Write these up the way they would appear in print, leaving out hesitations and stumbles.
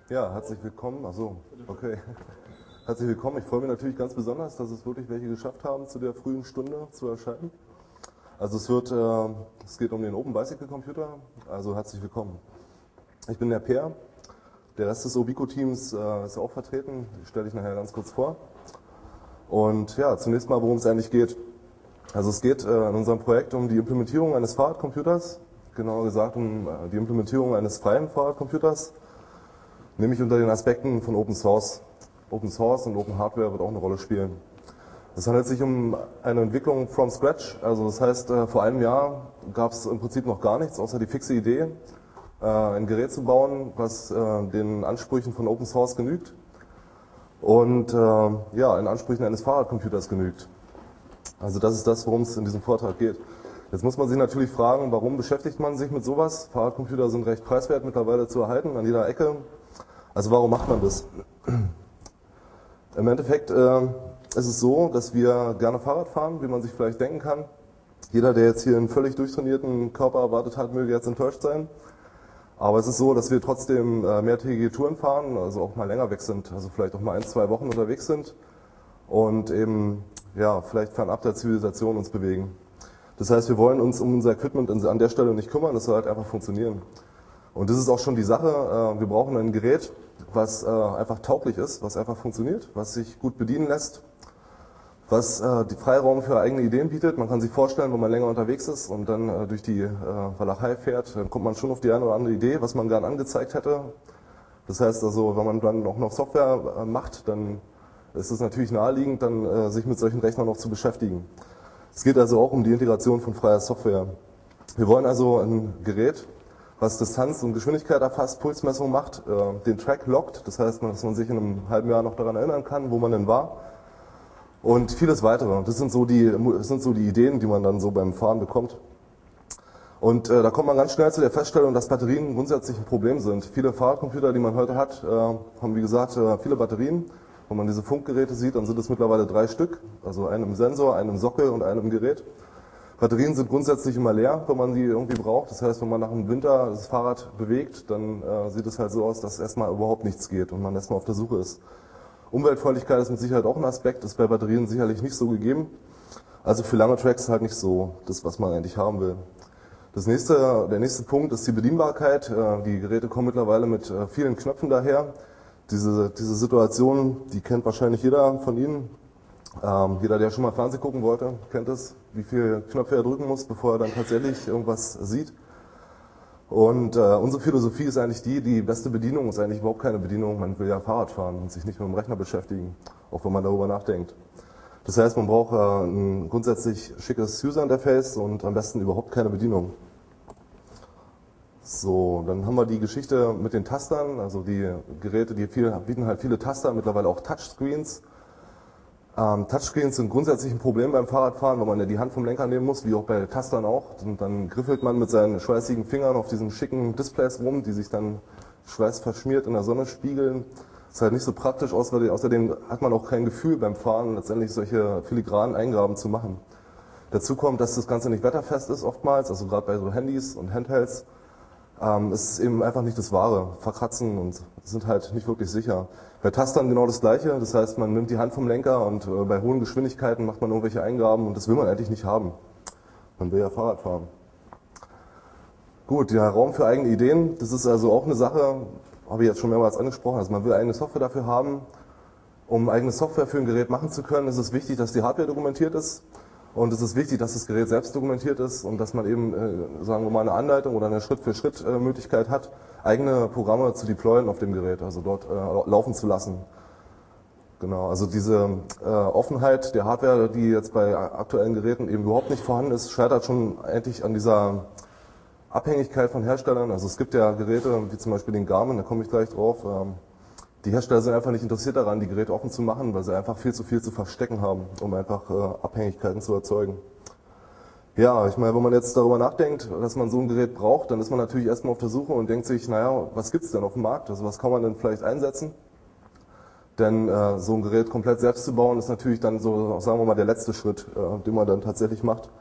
Ja, herzlich willkommen. Achso, okay. Herzlich willkommen. Ich freue mich natürlich ganz besonders, dass es wirklich welche geschafft haben, zu der frühen Stunde zu erscheinen. Also es geht um den Open Bicycle Computer. Also herzlich willkommen. Ich bin der Peer. Der Rest des Obico-Teams ist auch vertreten. Die stelle ich nachher ganz kurz vor. Und ja, zunächst mal, worum es eigentlich geht. Also es geht in unserem Projekt um die Implementierung eines Fahrradcomputers. Genauer gesagt um die Implementierung eines freien Fahrradcomputers. Nämlich unter den Aspekten von Open Source. Open Source und Open Hardware wird auch eine Rolle spielen. Es handelt sich um eine Entwicklung from scratch. Also das heißt, vor einem Jahr gab es im Prinzip noch gar nichts, außer die fixe Idee, ein Gerät zu bauen, was den Ansprüchen von Open Source genügt und ja, den Ansprüchen eines Fahrradcomputers genügt. Also das ist das, worum es in diesem Vortrag geht. Jetzt muss man sich natürlich fragen, warum beschäftigt man sich mit sowas? Fahrradcomputer sind recht preiswert mittlerweile zu erhalten, an jeder Ecke. Also warum macht man das? Im Endeffekt ist es so, dass wir gerne Fahrrad fahren, wie man sich vielleicht denken kann. Jeder, der jetzt hier einen völlig durchtrainierten Körper erwartet hat, möge jetzt enttäuscht sein. Aber es ist so, dass wir trotzdem mehrtägige Touren fahren, also auch mal länger weg sind, also vielleicht auch mal 1-2 Wochen unterwegs sind und eben ja, vielleicht fernab der Zivilisation uns bewegen. Das heißt, wir wollen uns um unser Equipment an der Stelle nicht kümmern, das soll halt einfach funktionieren. Und das ist auch schon die Sache, wir brauchen ein Gerät, was einfach tauglich ist, was einfach funktioniert, was sich gut bedienen lässt, was die Freiraum für eigene Ideen bietet. Man kann sich vorstellen, wenn man länger unterwegs ist und dann durch die Walachei fährt, dann kommt man schon auf die eine oder andere Idee, was man gern angezeigt hätte. Das heißt also, wenn man dann auch noch Software macht, dann ist es natürlich naheliegend, dann sich mit solchen Rechnern noch zu beschäftigen. Es geht also auch um die Integration von freier Software. Wir wollen also ein Gerät, was Distanz und Geschwindigkeit erfasst, Pulsmessung macht, den Track loggt, das heißt, dass man sich in einem halben Jahr noch daran erinnern kann, wo man denn war und vieles weitere. Das sind so die Ideen, die man dann so beim Fahren bekommt. Und da kommt man ganz schnell zu der Feststellung, dass Batterien grundsätzlich ein Problem sind. Viele Fahrradcomputer, die man heute hat, haben wie gesagt viele Batterien. Wenn man diese Funkgeräte sieht, dann sind es mittlerweile 3 Stück, also einen im Sensor, einen im Sockel und einen im Gerät. Batterien sind grundsätzlich immer leer, wenn man sie irgendwie braucht. Das heißt, wenn man nach dem Winter das Fahrrad bewegt, dann sieht es halt so aus, dass erstmal überhaupt nichts geht und man erstmal auf der Suche ist. Umweltfreundlichkeit ist mit Sicherheit auch ein Aspekt, ist bei Batterien sicherlich nicht so gegeben. Also für lange Tracks halt nicht so das, was man eigentlich haben will. Der nächste Punkt ist die Bedienbarkeit. Die Geräte kommen mittlerweile mit vielen Knöpfen daher. Diese Situation, die kennt wahrscheinlich jeder von Ihnen. Jeder, der schon mal Fernsehen gucken wollte, kennt es, wie viele Knöpfe er drücken muss, bevor er dann tatsächlich irgendwas sieht. Und unsere Philosophie ist eigentlich die beste Bedienung ist eigentlich überhaupt keine Bedienung. Man will ja Fahrrad fahren und sich nicht mit dem Rechner beschäftigen, auch wenn man darüber nachdenkt. Das heißt, man braucht ein grundsätzlich schickes User-Interface und am besten überhaupt keine Bedienung. So, dann haben wir die Geschichte mit den Tastern, also die Geräte, bieten halt viele Taster, mittlerweile auch Touchscreens. Touchscreens sind grundsätzlich ein Problem beim Fahrradfahren, weil man ja die Hand vom Lenker nehmen muss, wie auch bei Tastern auch. Und dann griffelt man mit seinen schweißigen Fingern auf diesen schicken Displays rum, die sich dann schweißverschmiert in der Sonne spiegeln. Ist halt nicht so praktisch, außerdem hat man auch kein Gefühl beim Fahren, letztendlich solche filigranen Eingaben zu machen. Dazu kommt, dass das Ganze nicht wetterfest ist oftmals, also gerade bei so Handys und Handhelds. Es ist eben einfach nicht das Wahre, verkratzen und sind halt nicht wirklich sicher. Bei Tastern genau das Gleiche, das heißt, man nimmt die Hand vom Lenker und bei hohen Geschwindigkeiten macht man irgendwelche Eingaben und das will man eigentlich nicht haben. Man will ja Fahrrad fahren. Gut, der Raum für eigene Ideen, das ist also auch eine Sache, habe ich jetzt schon mehrmals angesprochen, also man will eigene Software dafür haben. Um eigene Software für ein Gerät machen zu können, ist es wichtig, dass die Hardware dokumentiert ist. Und es ist wichtig, dass das Gerät selbst dokumentiert ist und dass man eben, sagen wir mal, eine Anleitung oder eine Schritt-für-Schritt-Möglichkeit hat, eigene Programme zu deployen auf dem Gerät, also dort laufen zu lassen. Genau, also diese Offenheit der Hardware, die jetzt bei aktuellen Geräten eben überhaupt nicht vorhanden ist, scheitert schon eigentlich an dieser Abhängigkeit von Herstellern. Also es gibt ja Geräte, wie zum Beispiel den Garmin, da komme ich gleich drauf. Die Hersteller sind einfach nicht interessiert daran, die Geräte offen zu machen, weil sie einfach viel zu verstecken haben, um einfach Abhängigkeiten zu erzeugen. Ja, ich meine, wenn man jetzt darüber nachdenkt, dass man so ein Gerät braucht, dann ist man natürlich erstmal auf der Suche und denkt sich, naja, was gibt's denn auf dem Markt? Also was kann man denn vielleicht einsetzen? Denn so ein Gerät komplett selbst zu bauen, ist natürlich dann so, sagen wir mal, der letzte Schritt, den man dann tatsächlich macht.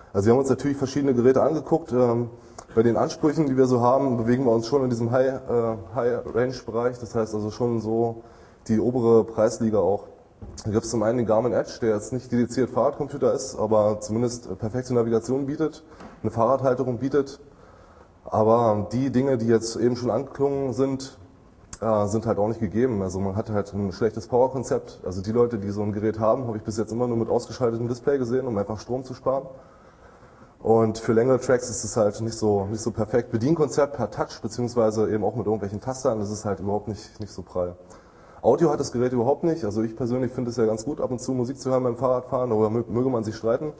Also wir haben uns natürlich verschiedene Geräte angeguckt. Bei den Ansprüchen, die wir so haben, bewegen wir uns schon in diesem High-Range-Bereich. Das heißt also schon so die obere Preisliga auch. Da gibt es zum einen den Garmin Edge, der jetzt nicht dediziert Fahrradcomputer ist, aber zumindest perfekte Navigation bietet, eine Fahrradhalterung bietet. Aber die Dinge, die jetzt eben schon angeklungen sind, sind halt auch nicht gegeben. Also man hat halt ein schlechtes Powerkonzept. Also die Leute, die so ein Gerät haben, habe ich bis jetzt immer nur mit ausgeschaltetem Display gesehen, um einfach Strom zu sparen. Und für längere Tracks ist es halt nicht so perfekt. Bedienkonzept per Touch, beziehungsweise eben auch mit irgendwelchen Tastern, das ist halt überhaupt nicht so prall. Audio hat das Gerät überhaupt nicht. Also ich persönlich finde es ja ganz gut, ab und zu Musik zu hören beim Fahrradfahren, darüber möge man sich streiten.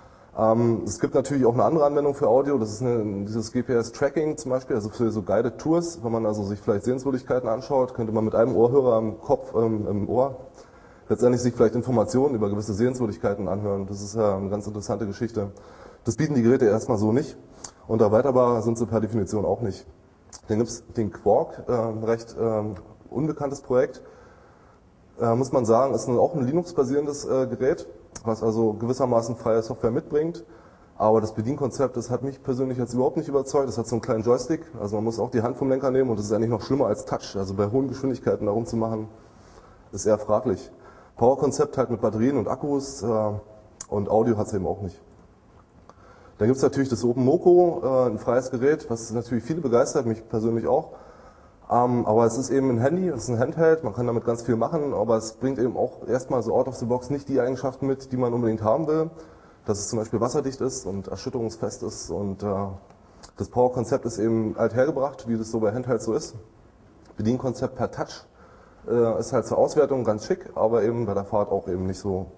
Es gibt natürlich auch eine andere Anwendung für Audio, das ist dieses GPS-Tracking zum Beispiel, also für so Guided Tours, wenn man also sich vielleicht Sehenswürdigkeiten anschaut, könnte man mit einem Ohrhörer im Kopf, im Ohr, letztendlich sich vielleicht Informationen über gewisse Sehenswürdigkeiten anhören. Das ist ja eine ganz interessante Geschichte. Das bieten die Geräte erstmal so nicht und erweiterbar sind sie per Definition auch nicht. Dann gibt es den Quark, recht unbekanntes Projekt, muss man sagen, ist auch ein Linux-basierendes Gerät, was also gewissermaßen freie Software mitbringt. Aber das Bedienkonzept, das hat mich persönlich jetzt überhaupt nicht überzeugt. Das hat so einen kleinen Joystick, also man muss auch die Hand vom Lenker nehmen und das ist eigentlich noch schlimmer als Touch. Also bei hohen Geschwindigkeiten da rumzumachen, ist eher fraglich. Powerkonzept halt mit Batterien und Akkus und Audio hat es eben auch nicht. Dann gibt es natürlich das OpenMoko, ein freies Gerät, was natürlich viele begeistert, mich persönlich auch. Aber es ist eben ein Handy, es ist ein Handheld, man kann damit ganz viel machen, aber es bringt eben auch erstmal so out of the box nicht die Eigenschaften mit, die man unbedingt haben will. Dass es zum Beispiel wasserdicht ist und erschütterungsfest ist und das Powerkonzept ist eben althergebracht, wie das so bei Handhelds so ist. Bedienkonzept per Touch ist halt zur Auswertung ganz schick, aber eben bei der Fahrt auch eben nicht so.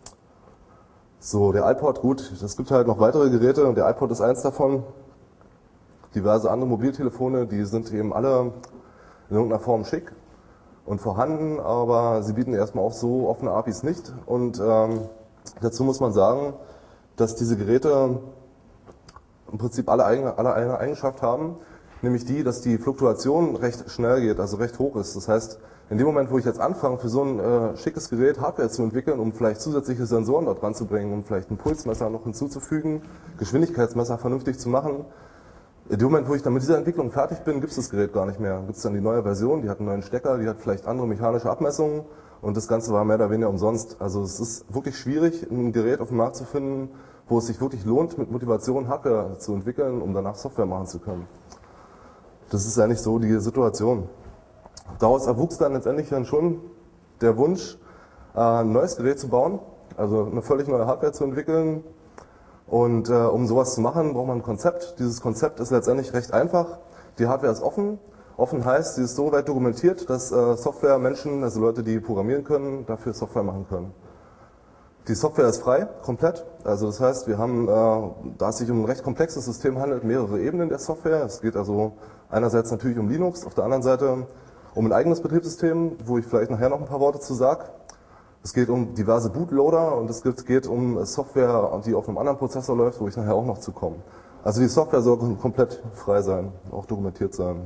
So, der iPod, gut, es gibt halt noch weitere Geräte und der iPod ist eins davon. Diverse andere Mobiltelefone, die sind eben alle in irgendeiner Form schick und vorhanden, aber sie bieten erstmal auch so offene APIs nicht. Und dazu muss man sagen, dass diese Geräte im Prinzip alle eine Eigenschaft haben, nämlich die, dass die Fluktuation recht schnell geht, also recht hoch ist. Das heißt, in dem Moment, wo ich jetzt anfange, für so ein schickes Gerät Hardware zu entwickeln, um vielleicht zusätzliche Sensoren dort dran zu bringen, um vielleicht ein Pulsmesser noch hinzuzufügen, Geschwindigkeitsmesser vernünftig zu machen, in dem Moment, wo ich dann mit dieser Entwicklung fertig bin, gibt es das Gerät gar nicht mehr. Gibt es dann die neue Version, die hat einen neuen Stecker, die hat vielleicht andere mechanische Abmessungen und das Ganze war mehr oder weniger umsonst. Also es ist wirklich schwierig, ein Gerät auf dem Markt zu finden, wo es sich wirklich lohnt, mit Motivation Hardware zu entwickeln, um danach Software machen zu können. Das ist eigentlich so die Situation. Daraus erwuchs dann letztendlich dann schon der Wunsch, ein neues Gerät zu bauen, also eine völlig neue Hardware zu entwickeln. Und um sowas zu machen, braucht man ein Konzept. Dieses Konzept ist letztendlich recht einfach. Die Hardware ist offen. Offen heißt, sie ist so weit dokumentiert, dass Softwaremenschen, also Leute, die programmieren können, dafür Software machen können. Die Software ist frei, komplett. Also das heißt, wir haben, da es sich um ein recht komplexes System handelt, mehrere Ebenen der Software. Es geht also einerseits natürlich um Linux, auf der anderen Seite um ein eigenes Betriebssystem, wo ich vielleicht nachher noch ein paar Worte zu sage. Es geht um diverse Bootloader und es geht um Software, die auf einem anderen Prozessor läuft, wo ich nachher auch noch zu komme. Also die Software soll komplett frei sein, auch dokumentiert sein.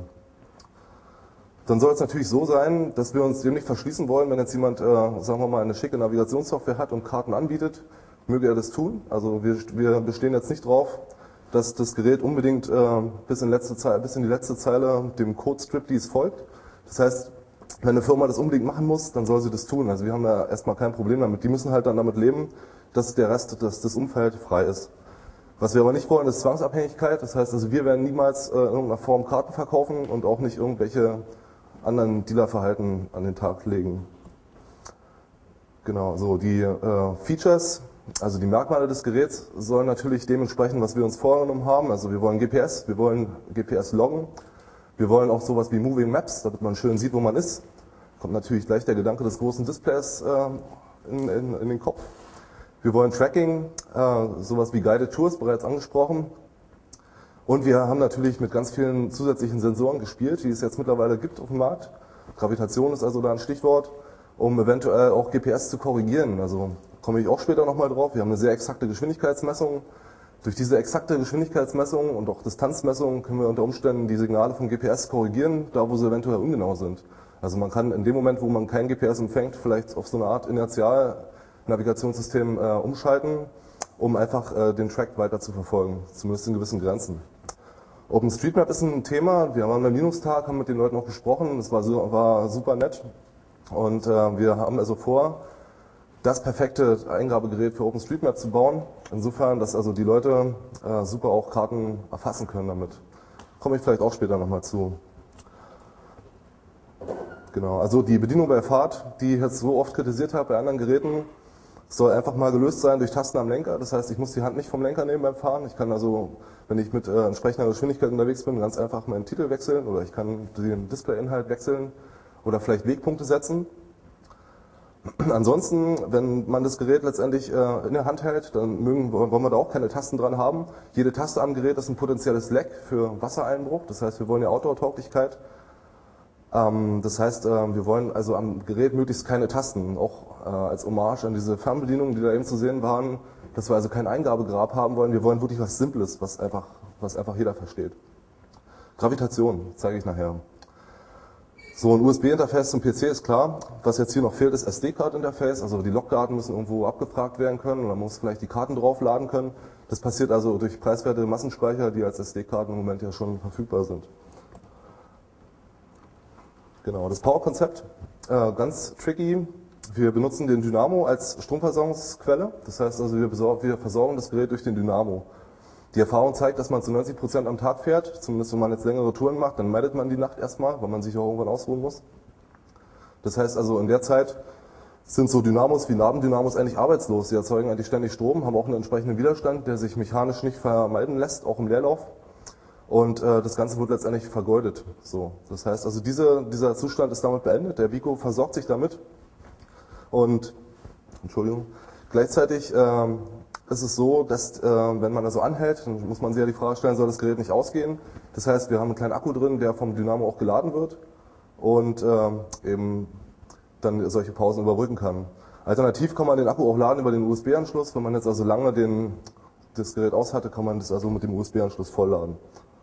Dann soll es natürlich so sein, dass wir uns dem nicht verschließen wollen, wenn jetzt jemand, sagen wir mal, eine schicke Navigationssoftware hat und Karten anbietet, möge er das tun. Also wir bestehen jetzt nicht drauf, dass das Gerät unbedingt bis in die letzte Zeile dem Code Striptease folgt. Das heißt, wenn eine Firma das unbedingt machen muss, dann soll sie das tun. Also wir haben da erstmal kein Problem damit. Die müssen halt dann damit leben, dass der Rest, dass das Umfeld frei ist. Was wir aber nicht wollen, ist Zwangsabhängigkeit. Das heißt, also wir werden niemals in irgendeiner Form Karten verkaufen und auch nicht irgendwelche anderen Dealerverhalten an den Tag legen. Genau, so die Features, also die Merkmale des Geräts sollen natürlich dementsprechend, was wir uns vorgenommen haben. Also wir wollen GPS loggen. Wir wollen auch sowas wie Moving Maps, damit man schön sieht, wo man ist. Kommt natürlich gleich der Gedanke des großen Displays in den Kopf. Wir wollen Tracking, sowas wie Guided Tours, bereits angesprochen. Und wir haben natürlich mit ganz vielen zusätzlichen Sensoren gespielt, die es jetzt mittlerweile gibt auf dem Markt. Gravitation ist also da ein Stichwort, um eventuell auch GPS zu korrigieren. Also komme ich auch später nochmal drauf. Wir haben eine sehr exakte Geschwindigkeitsmessung. Durch diese exakte Geschwindigkeitsmessung und auch Distanzmessung können wir unter Umständen die Signale vom GPS korrigieren, da wo sie eventuell ungenau sind. Also man kann in dem Moment, wo man kein GPS empfängt, vielleicht auf so eine Art Inertial-Navigationssystem umschalten um einfach den Track weiter zu verfolgen, zumindest in gewissen Grenzen. OpenStreetMap ist ein Thema, wir waren beim Linux-Tag, haben mit den Leuten auch gesprochen, das war super nett und wir haben also vor, das perfekte Eingabegerät für OpenStreetMap zu bauen, insofern, dass also die Leute super auch Karten erfassen können damit. Komme ich vielleicht auch später nochmal zu. Genau, also die Bedienung bei Fahrt, die ich jetzt so oft kritisiert habe bei anderen Geräten, soll einfach mal gelöst sein durch Tasten am Lenker. Das heißt, ich muss die Hand nicht vom Lenker nehmen beim Fahren. Ich kann also, wenn ich mit entsprechender Geschwindigkeit unterwegs bin, ganz einfach meinen Titel wechseln oder ich kann den Displayinhalt wechseln oder vielleicht Wegpunkte setzen. Ansonsten, wenn man das Gerät letztendlich in der Hand hält, dann wollen wir da auch keine Tasten dran haben. Jede Taste am Gerät ist ein potenzielles Leck für Wassereinbruch. Das heißt, wir wollen ja Outdoor-Tauglichkeit. Das heißt, wir wollen also am Gerät möglichst keine Tasten, auch als Hommage an diese Fernbedienungen, die da eben zu sehen waren, dass wir also kein Eingabegrab haben wollen. Wir wollen wirklich was Simples, was einfach jeder versteht. Gravitation zeige ich nachher. So, ein USB-Interface zum PC ist klar. Was jetzt hier noch fehlt, ist SD-Card-Interface. Also die Logdaten müssen irgendwo abgefragt werden können oder man muss vielleicht die Karten draufladen können. Das passiert also durch preiswerte Massenspeicher, die als SD-Karten im Moment ja schon verfügbar sind. Genau, das Power-Konzept, ganz tricky. Wir benutzen den Dynamo als Stromversorgungsquelle. Das heißt also, wir versorgen das Gerät durch den Dynamo. Die Erfahrung zeigt, dass man zu 90% am Tag fährt. Zumindest wenn man jetzt längere Touren macht, dann meidet man die Nacht erstmal, weil man sich auch irgendwann ausruhen muss. Das heißt also, in der Zeit sind so Dynamos wie Nabendynamos eigentlich arbeitslos. Sie erzeugen eigentlich ständig Strom, haben auch einen entsprechenden Widerstand, der sich mechanisch nicht vermeiden lässt, auch im Leerlauf. Und das Ganze wird letztendlich vergeudet. So, das heißt also, dieser Zustand ist damit beendet. Der Vico versorgt sich damit. Und gleichzeitig ist es so, dass wenn man also anhält, dann muss man sich ja die Frage stellen, soll das Gerät nicht ausgehen? Das heißt, wir haben einen kleinen Akku drin, der vom Dynamo auch geladen wird und eben dann solche Pausen überbrücken kann. Alternativ kann man den Akku auch laden über den USB-Anschluss. Wenn man jetzt also lange das Gerät aus hatte, kann man das also mit dem USB-Anschluss vollladen.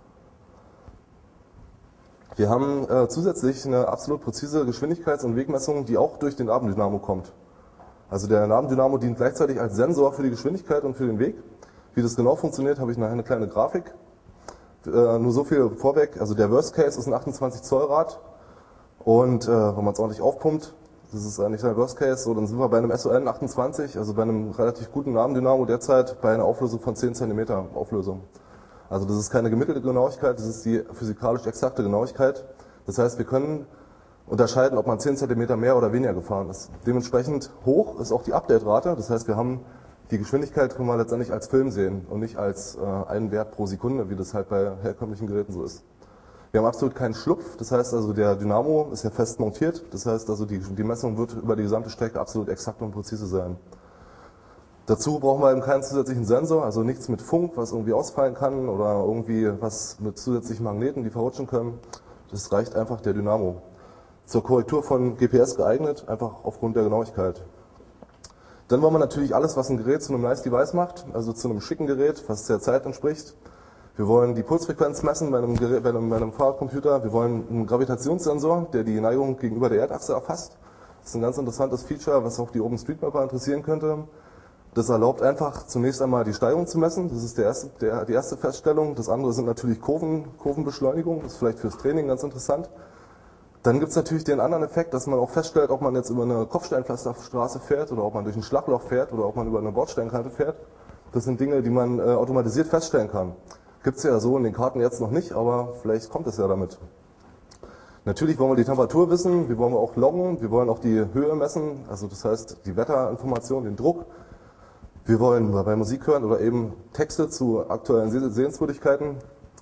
Wir haben zusätzlich eine absolut präzise Geschwindigkeits- und Wegmessung, die auch durch den Nabendynamo kommt. Also der Nabendynamo dient gleichzeitig als Sensor für die Geschwindigkeit und für den Weg. Wie das genau funktioniert, habe ich nachher eine kleine Grafik. Nur so viel vorweg, also der Worst Case ist ein 28 Zoll Rad und wenn man es ordentlich aufpumpt, das ist eigentlich der Worst Case, so, dann sind wir bei einem SON 28, also bei einem relativ guten Nabendynamo derzeit bei einer Auflösung von 10 cm Auflösung. Also das ist keine gemittelte Genauigkeit, das ist die physikalisch exakte Genauigkeit. Das heißt, wir können unterscheiden, ob man 10 cm mehr oder weniger gefahren ist. Dementsprechend hoch ist auch die Update-Rate, das heißt, wir haben die Geschwindigkeit können wir letztendlich als Film sehen und nicht als einen Wert pro Sekunde, wie das halt bei herkömmlichen Geräten so ist. Wir haben absolut keinen Schlupf, das heißt also der Dynamo ist ja fest montiert, das heißt also die Messung wird über die gesamte Strecke absolut exakt und präzise sein. Dazu brauchen wir eben keinen zusätzlichen Sensor, also nichts mit Funk, was irgendwie ausfallen kann oder irgendwie was mit zusätzlichen Magneten, die verrutschen können. Das reicht einfach der Dynamo. Zur Korrektur von GPS geeignet, einfach aufgrund der Genauigkeit. Dann wollen wir natürlich alles, was ein Gerät zu einem Nice Device macht, also zu einem schicken Gerät, was der Zeit entspricht. Wir wollen die Pulsfrequenz messen bei einem Fahrradcomputer. Wir wollen einen Gravitationssensor, der die Neigung gegenüber der Erdachse erfasst. Das ist ein ganz interessantes Feature, was auch die OpenStreetMapper interessieren könnte. Das erlaubt einfach zunächst einmal die Steigung zu messen. Das ist die erste Feststellung. Das andere sind natürlich Kurvenbeschleunigung. Das ist vielleicht fürs Training ganz interessant. Dann gibt es natürlich den anderen Effekt, dass man auch feststellt, ob man jetzt über eine Kopfsteinpflasterstraße fährt oder ob man durch ein Schlagloch fährt oder ob man über eine Bordsteinkante fährt. Das sind Dinge, die man automatisiert feststellen kann. Gibt es ja so in den Karten jetzt noch nicht, aber vielleicht kommt es ja damit. Natürlich wollen wir die Temperatur wissen, wir wollen auch loggen, wir wollen auch die Höhe messen, also das heißt die Wetterinformation, den Druck. Wir wollen bei Musik hören oder eben Texte zu aktuellen Sehenswürdigkeiten.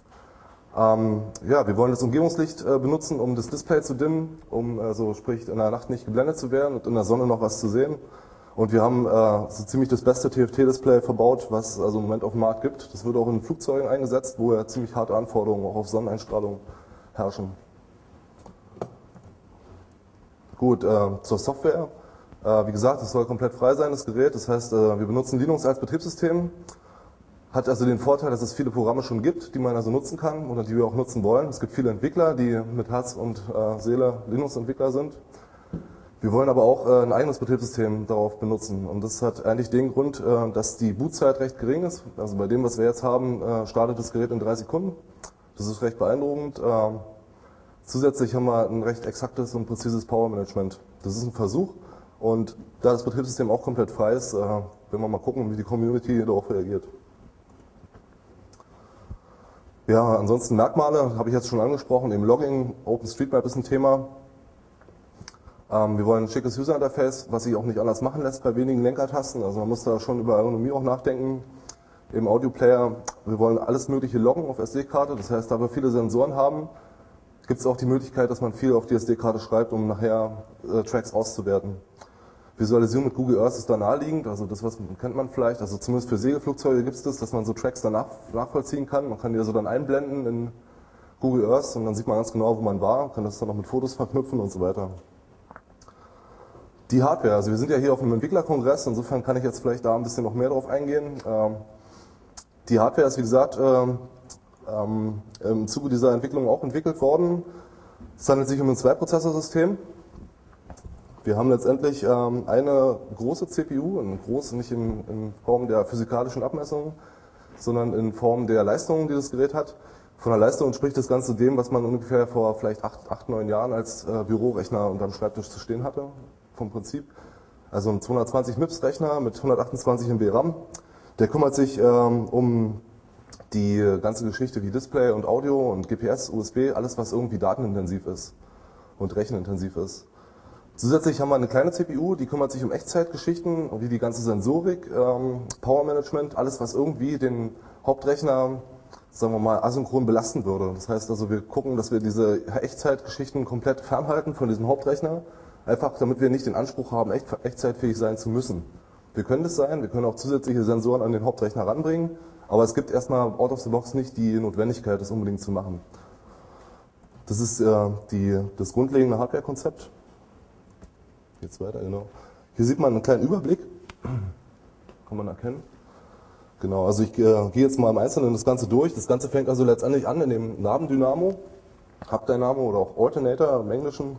Ja, wir wollen das Umgebungslicht benutzen, um das Display zu dimmen, um also sprich in der Nacht nicht geblendet zu werden und in der Sonne noch was zu sehen. Und wir haben so ziemlich das beste TFT-Display verbaut, was es also im Moment auf dem Markt gibt. Das wird auch in Flugzeugen eingesetzt, wo ja ziemlich harte Anforderungen auch auf Sonneneinstrahlung herrschen. Gut, zur Software. Wie gesagt, es soll komplett frei sein, das Gerät. Das heißt, wir benutzen Linux als Betriebssystem. Hat also den Vorteil, dass es viele Programme schon gibt, die man also nutzen kann oder die wir auch nutzen wollen. Es gibt viele Entwickler, die mit Herz und Seele Linux-Entwickler sind. Wir wollen aber auch ein eigenes Betriebssystem darauf benutzen. Und das hat eigentlich den Grund, dass die Bootzeit recht gering ist. Also bei dem, was wir jetzt haben, startet das Gerät in 3 Sekunden. Das ist recht beeindruckend. Zusätzlich haben wir ein recht exaktes und präzises Power-Management. Das ist ein Versuch. Und da das Betriebssystem auch komplett frei ist, werden wir mal gucken, wie die Community darauf reagiert. Ja, ansonsten Merkmale habe ich jetzt schon angesprochen. Im Logging, OpenStreetMap ist ein Thema. Wir wollen ein schickes User-Interface, was sich auch nicht anders machen lässt bei wenigen Lenkertasten. Also man muss da schon über Ergonomie auch nachdenken. Im Audio-Player, wir wollen alles mögliche loggen auf SD-Karte. Das heißt, da wir viele Sensoren haben, gibt es auch die Möglichkeit, dass man viel auf die SD-Karte schreibt, um nachher Tracks auszuwerten. Visualisierung mit Google Earth ist da naheliegend, also das kennt man vielleicht, also zumindest für Segelflugzeuge gibt es das, dass man so Tracks danach nachvollziehen kann. Man kann die also dann einblenden in Google Earth und dann sieht man ganz genau, wo man war, kann das dann noch mit Fotos verknüpfen und so weiter. Die Hardware, also wir sind ja hier auf einem Entwicklerkongress, insofern kann ich jetzt vielleicht da ein bisschen noch mehr drauf eingehen. Die Hardware ist wie gesagt im Zuge dieser Entwicklung auch entwickelt worden. Es handelt sich um ein 2-Prozessor-System. Wir haben letztendlich eine große CPU, eine große nicht in Form der physikalischen Abmessungen, sondern in Form der Leistungen, die das Gerät hat. Von der Leistung entspricht das Ganze dem, was man ungefähr vor vielleicht 8, 9 Jahren als Bürorechner unterm Schreibtisch zu stehen hatte, vom Prinzip. Also ein 220 MIPS Rechner mit 128 MB RAM. Der kümmert sich um die ganze Geschichte wie Display und Audio und GPS, USB, alles was irgendwie datenintensiv ist und rechenintensiv ist. Zusätzlich haben wir eine kleine CPU, die kümmert sich um Echtzeitgeschichten, wie die ganze Sensorik, Power Management, alles was irgendwie den Hauptrechner, sagen wir mal, asynchron belasten würde. Das heißt also, wir gucken, dass wir diese Echtzeitgeschichten komplett fernhalten von diesem Hauptrechner, einfach damit wir nicht den Anspruch haben, echtzeitfähig sein zu müssen. Wir können das sein, wir können auch zusätzliche Sensoren an den Hauptrechner ranbringen, aber es gibt erstmal out of the box nicht die Notwendigkeit, das unbedingt zu machen. Das ist das grundlegende Hardware-Konzept. Jetzt weiter, genau. Hier sieht man einen kleinen Überblick. Kann man erkennen. Genau, also ich gehe jetzt mal im Einzelnen das Ganze durch. Das Ganze fängt also letztendlich an in dem Nabendynamo, Hub-Dynamo oder auch Alternator im Englischen.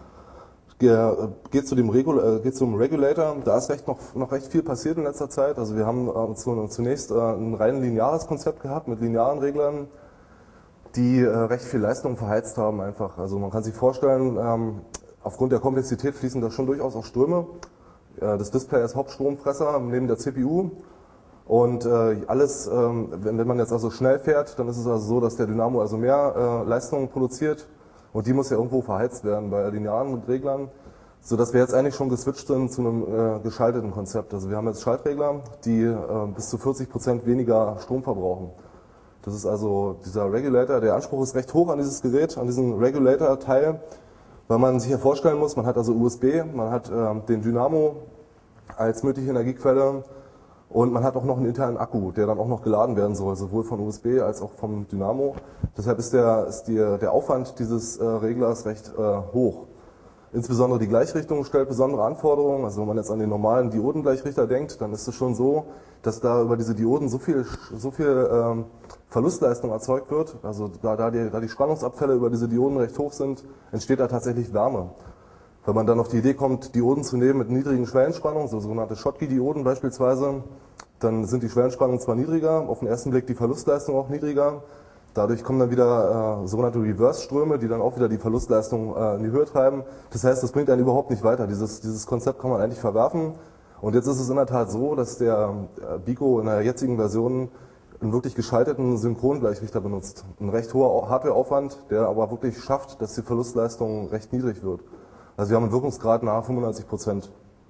Geht zum Regulator. Da ist noch recht viel passiert in letzter Zeit. Also wir haben zunächst ein rein lineares Konzept gehabt mit linearen Reglern, die recht viel Leistung verheizt haben einfach. Also man kann sich vorstellen, aufgrund der Komplexität fließen da schon durchaus auch Ströme. Das Display ist Hauptstromfresser neben der CPU. Und wenn man jetzt also schnell fährt, dann ist es also so, dass der Dynamo also mehr Leistung produziert. Und die muss ja irgendwo verheizt werden bei linearen Reglern. Sodass wir jetzt eigentlich schon geswitcht sind zu einem geschalteten Konzept. Also wir haben jetzt Schaltregler, die bis zu 40% weniger Strom verbrauchen. Das ist also dieser Regulator. Der Anspruch ist recht hoch an dieses Gerät, an diesen Regulator-Teil. Weil man sich ja vorstellen muss, man hat also USB, man hat den Dynamo als mögliche Energiequelle und man hat auch noch einen internen Akku, der dann auch noch geladen werden soll, sowohl von USB als auch vom Dynamo. Deshalb ist der Aufwand dieses Reglers recht hoch. Insbesondere die Gleichrichtung stellt besondere Anforderungen. Also wenn man jetzt an den normalen Diodengleichrichter denkt, dann ist es schon so, dass da über diese Dioden so viel Verlustleistung erzeugt wird. Also da die Spannungsabfälle über diese Dioden recht hoch sind, entsteht da tatsächlich Wärme. Wenn man dann auf die Idee kommt, Dioden zu nehmen mit niedrigen Schwellenspannungen, so sogenannte Schottky-Dioden beispielsweise, dann sind die Schwellenspannungen zwar niedriger, auf den ersten Blick die Verlustleistung auch niedriger. Dadurch kommen dann wieder sogenannte Reverse-Ströme, die dann auch wieder die Verlustleistung in die Höhe treiben. Das heißt, das bringt einen überhaupt nicht weiter. Dieses Konzept kann man eigentlich verwerfen. Und jetzt ist es in der Tat so, dass der Bico in der jetzigen Version einen wirklich geschalteten Synchrongleichrichter benutzt. Ein recht hoher Hardwareaufwand, der aber wirklich schafft, dass die Verlustleistung recht niedrig wird. Also wir haben einen Wirkungsgrad nahe 95%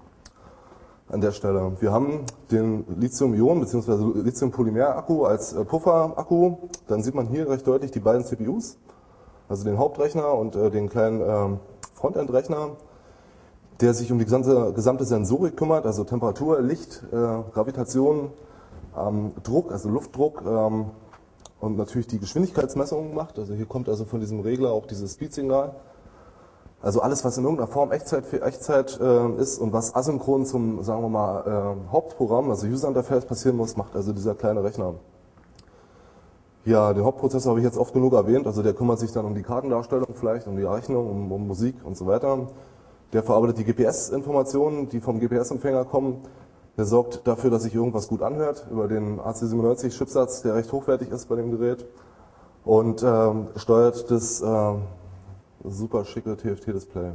an der Stelle. Wir haben den Lithium-Ionen- bzw. Lithium-Polymer-Akku als Puffer-Akku. Dann sieht man hier recht deutlich die beiden CPUs, also den Hauptrechner und den kleinen Frontend-Rechner, der sich um die gesamte Sensorik kümmert, also Temperatur, Licht, Gravitation, Druck, also Luftdruck und natürlich die Geschwindigkeitsmessungen macht. Also hier kommt also von diesem Regler auch dieses Speed-Signal. Also alles, was in irgendeiner Form Echtzeit ist und was asynchron zum, sagen wir mal, Hauptprogramm, also User Interface passieren muss, macht also dieser kleine Rechner. Ja, den Hauptprozessor habe ich jetzt oft genug erwähnt, also der kümmert sich dann um die Kartendarstellung vielleicht, um die Rechnung, um Musik und so weiter. Der verarbeitet die GPS-Informationen, die vom GPS-Empfänger kommen. Der sorgt dafür, dass sich irgendwas gut anhört, über den AC97-Chipsatz, der recht hochwertig ist bei dem Gerät. Und steuert das super schicke TFT-Display.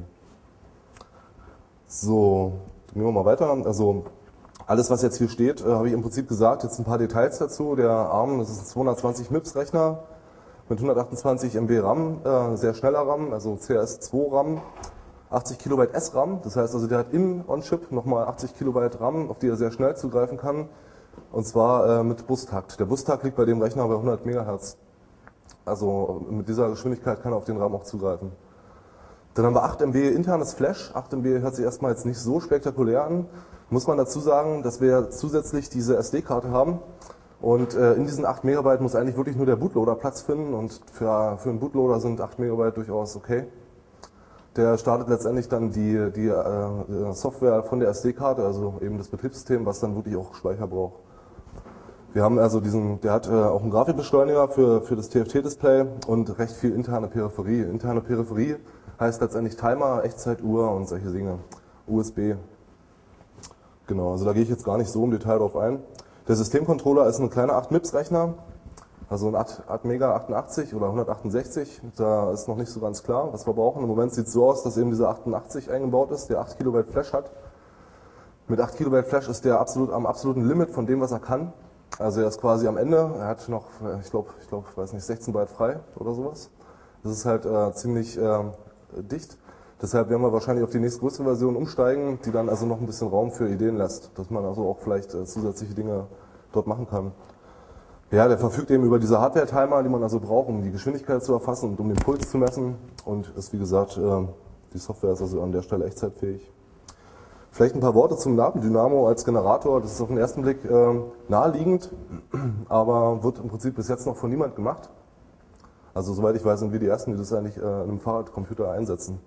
So, dann gehen wir mal weiter. Also alles, was jetzt hier steht, habe ich im Prinzip gesagt. Jetzt ein paar Details dazu. Der ARM, das ist ein 220 MIPS-Rechner mit 128 MB RAM, sehr schneller RAM, also CS2 RAM, 80 Kilobyte SRAM. Das heißt also, der hat on-Chip nochmal 80 Kilobyte RAM, auf die er sehr schnell zugreifen kann. Und zwar mit Bustakt. Der Bustakt liegt bei dem Rechner bei 100 MHz. Also mit dieser Geschwindigkeit kann er auf den RAM auch zugreifen. Dann haben wir 8 MB internes Flash. 8 MB hört sich erstmal jetzt nicht so spektakulär an. Muss man dazu sagen, dass wir zusätzlich diese SD-Karte haben. Und in diesen 8 Megabyte muss eigentlich wirklich nur der Bootloader Platz finden. Und für einen Bootloader sind 8 Megabyte durchaus okay. Der startet letztendlich dann die Software von der SD-Karte, also eben das Betriebssystem, was dann wirklich auch Speicher braucht. Wir haben also der hat auch einen Grafikbeschleuniger für das TFT-Display und recht viel interne Peripherie. Interne Peripherie heißt letztendlich Timer, Echtzeituhr und solche Dinge. USB. Genau, also da gehe ich jetzt gar nicht so im Detail drauf ein. Der Systemcontroller ist ein kleiner 8-MIPS-Rechner, also ein Atmega 88 oder 168. Da ist noch nicht so ganz klar, was wir brauchen. Im Moment sieht es so aus, dass eben dieser 88 eingebaut ist, der 8 Kilobyte Flash hat. Mit 8 Kilobyte Flash ist der am absoluten Limit von dem, was er kann. Also er ist quasi am Ende, er hat noch, ich weiß nicht, 16 Byte frei oder sowas. Das ist halt ziemlich dicht. Deshalb werden wir wahrscheinlich auf die nächstgrößere Version umsteigen, die dann also noch ein bisschen Raum für Ideen lässt, dass man also auch vielleicht zusätzliche Dinge dort machen kann. Ja, der verfügt eben über diese Hardware-Timer, die man also braucht, um die Geschwindigkeit zu erfassen und um den Puls zu messen. Und ist, wie gesagt, die Software ist also an der Stelle echtzeitfähig. Vielleicht ein paar Worte zum Nabendynamo als Generator. Das ist auf den ersten Blick naheliegend, aber wird im Prinzip bis jetzt noch von niemand gemacht. Also soweit ich weiß, sind wir die Ersten, die das eigentlich in einem Fahrradcomputer einsetzen.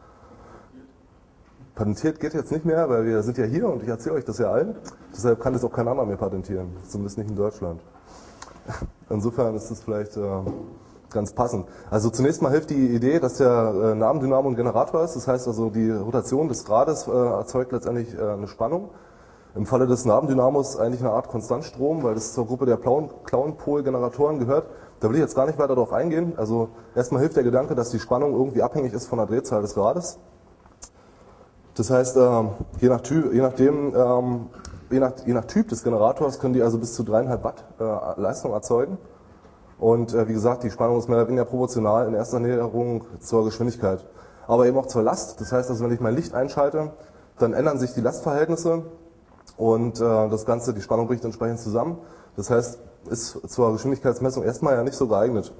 Patentiert geht jetzt nicht mehr, weil wir sind ja hier und ich erzähle euch das ja allen. Deshalb kann das auch kein anderer mehr patentieren, zumindest nicht in Deutschland. Insofern ist das vielleicht ganz passend. Also zunächst mal hilft die Idee, dass der Nabendynamo ein Generator ist. Das heißt also, die Rotation des Rades erzeugt letztendlich eine Spannung. Im Falle des Nabendynamos eigentlich eine Art Konstantstrom, weil das zur Gruppe der Clown-Pol-Generatoren gehört. Da will ich jetzt gar nicht weiter darauf eingehen. Also erstmal hilft der Gedanke, dass die Spannung irgendwie abhängig ist von der Drehzahl des Rades. Das heißt, je nach Typ des Generators können die also bis zu 3,5 Watt Leistung erzeugen. Und wie gesagt, die Spannung ist mehr oder weniger proportional in erster Näherung zur Geschwindigkeit. Aber eben auch zur Last. Das heißt, also, wenn ich mein Licht einschalte, dann ändern sich die Lastverhältnisse und das Ganze, die Spannung bricht entsprechend zusammen. Das heißt, ist zur Geschwindigkeitsmessung erstmal ja nicht so geeignet.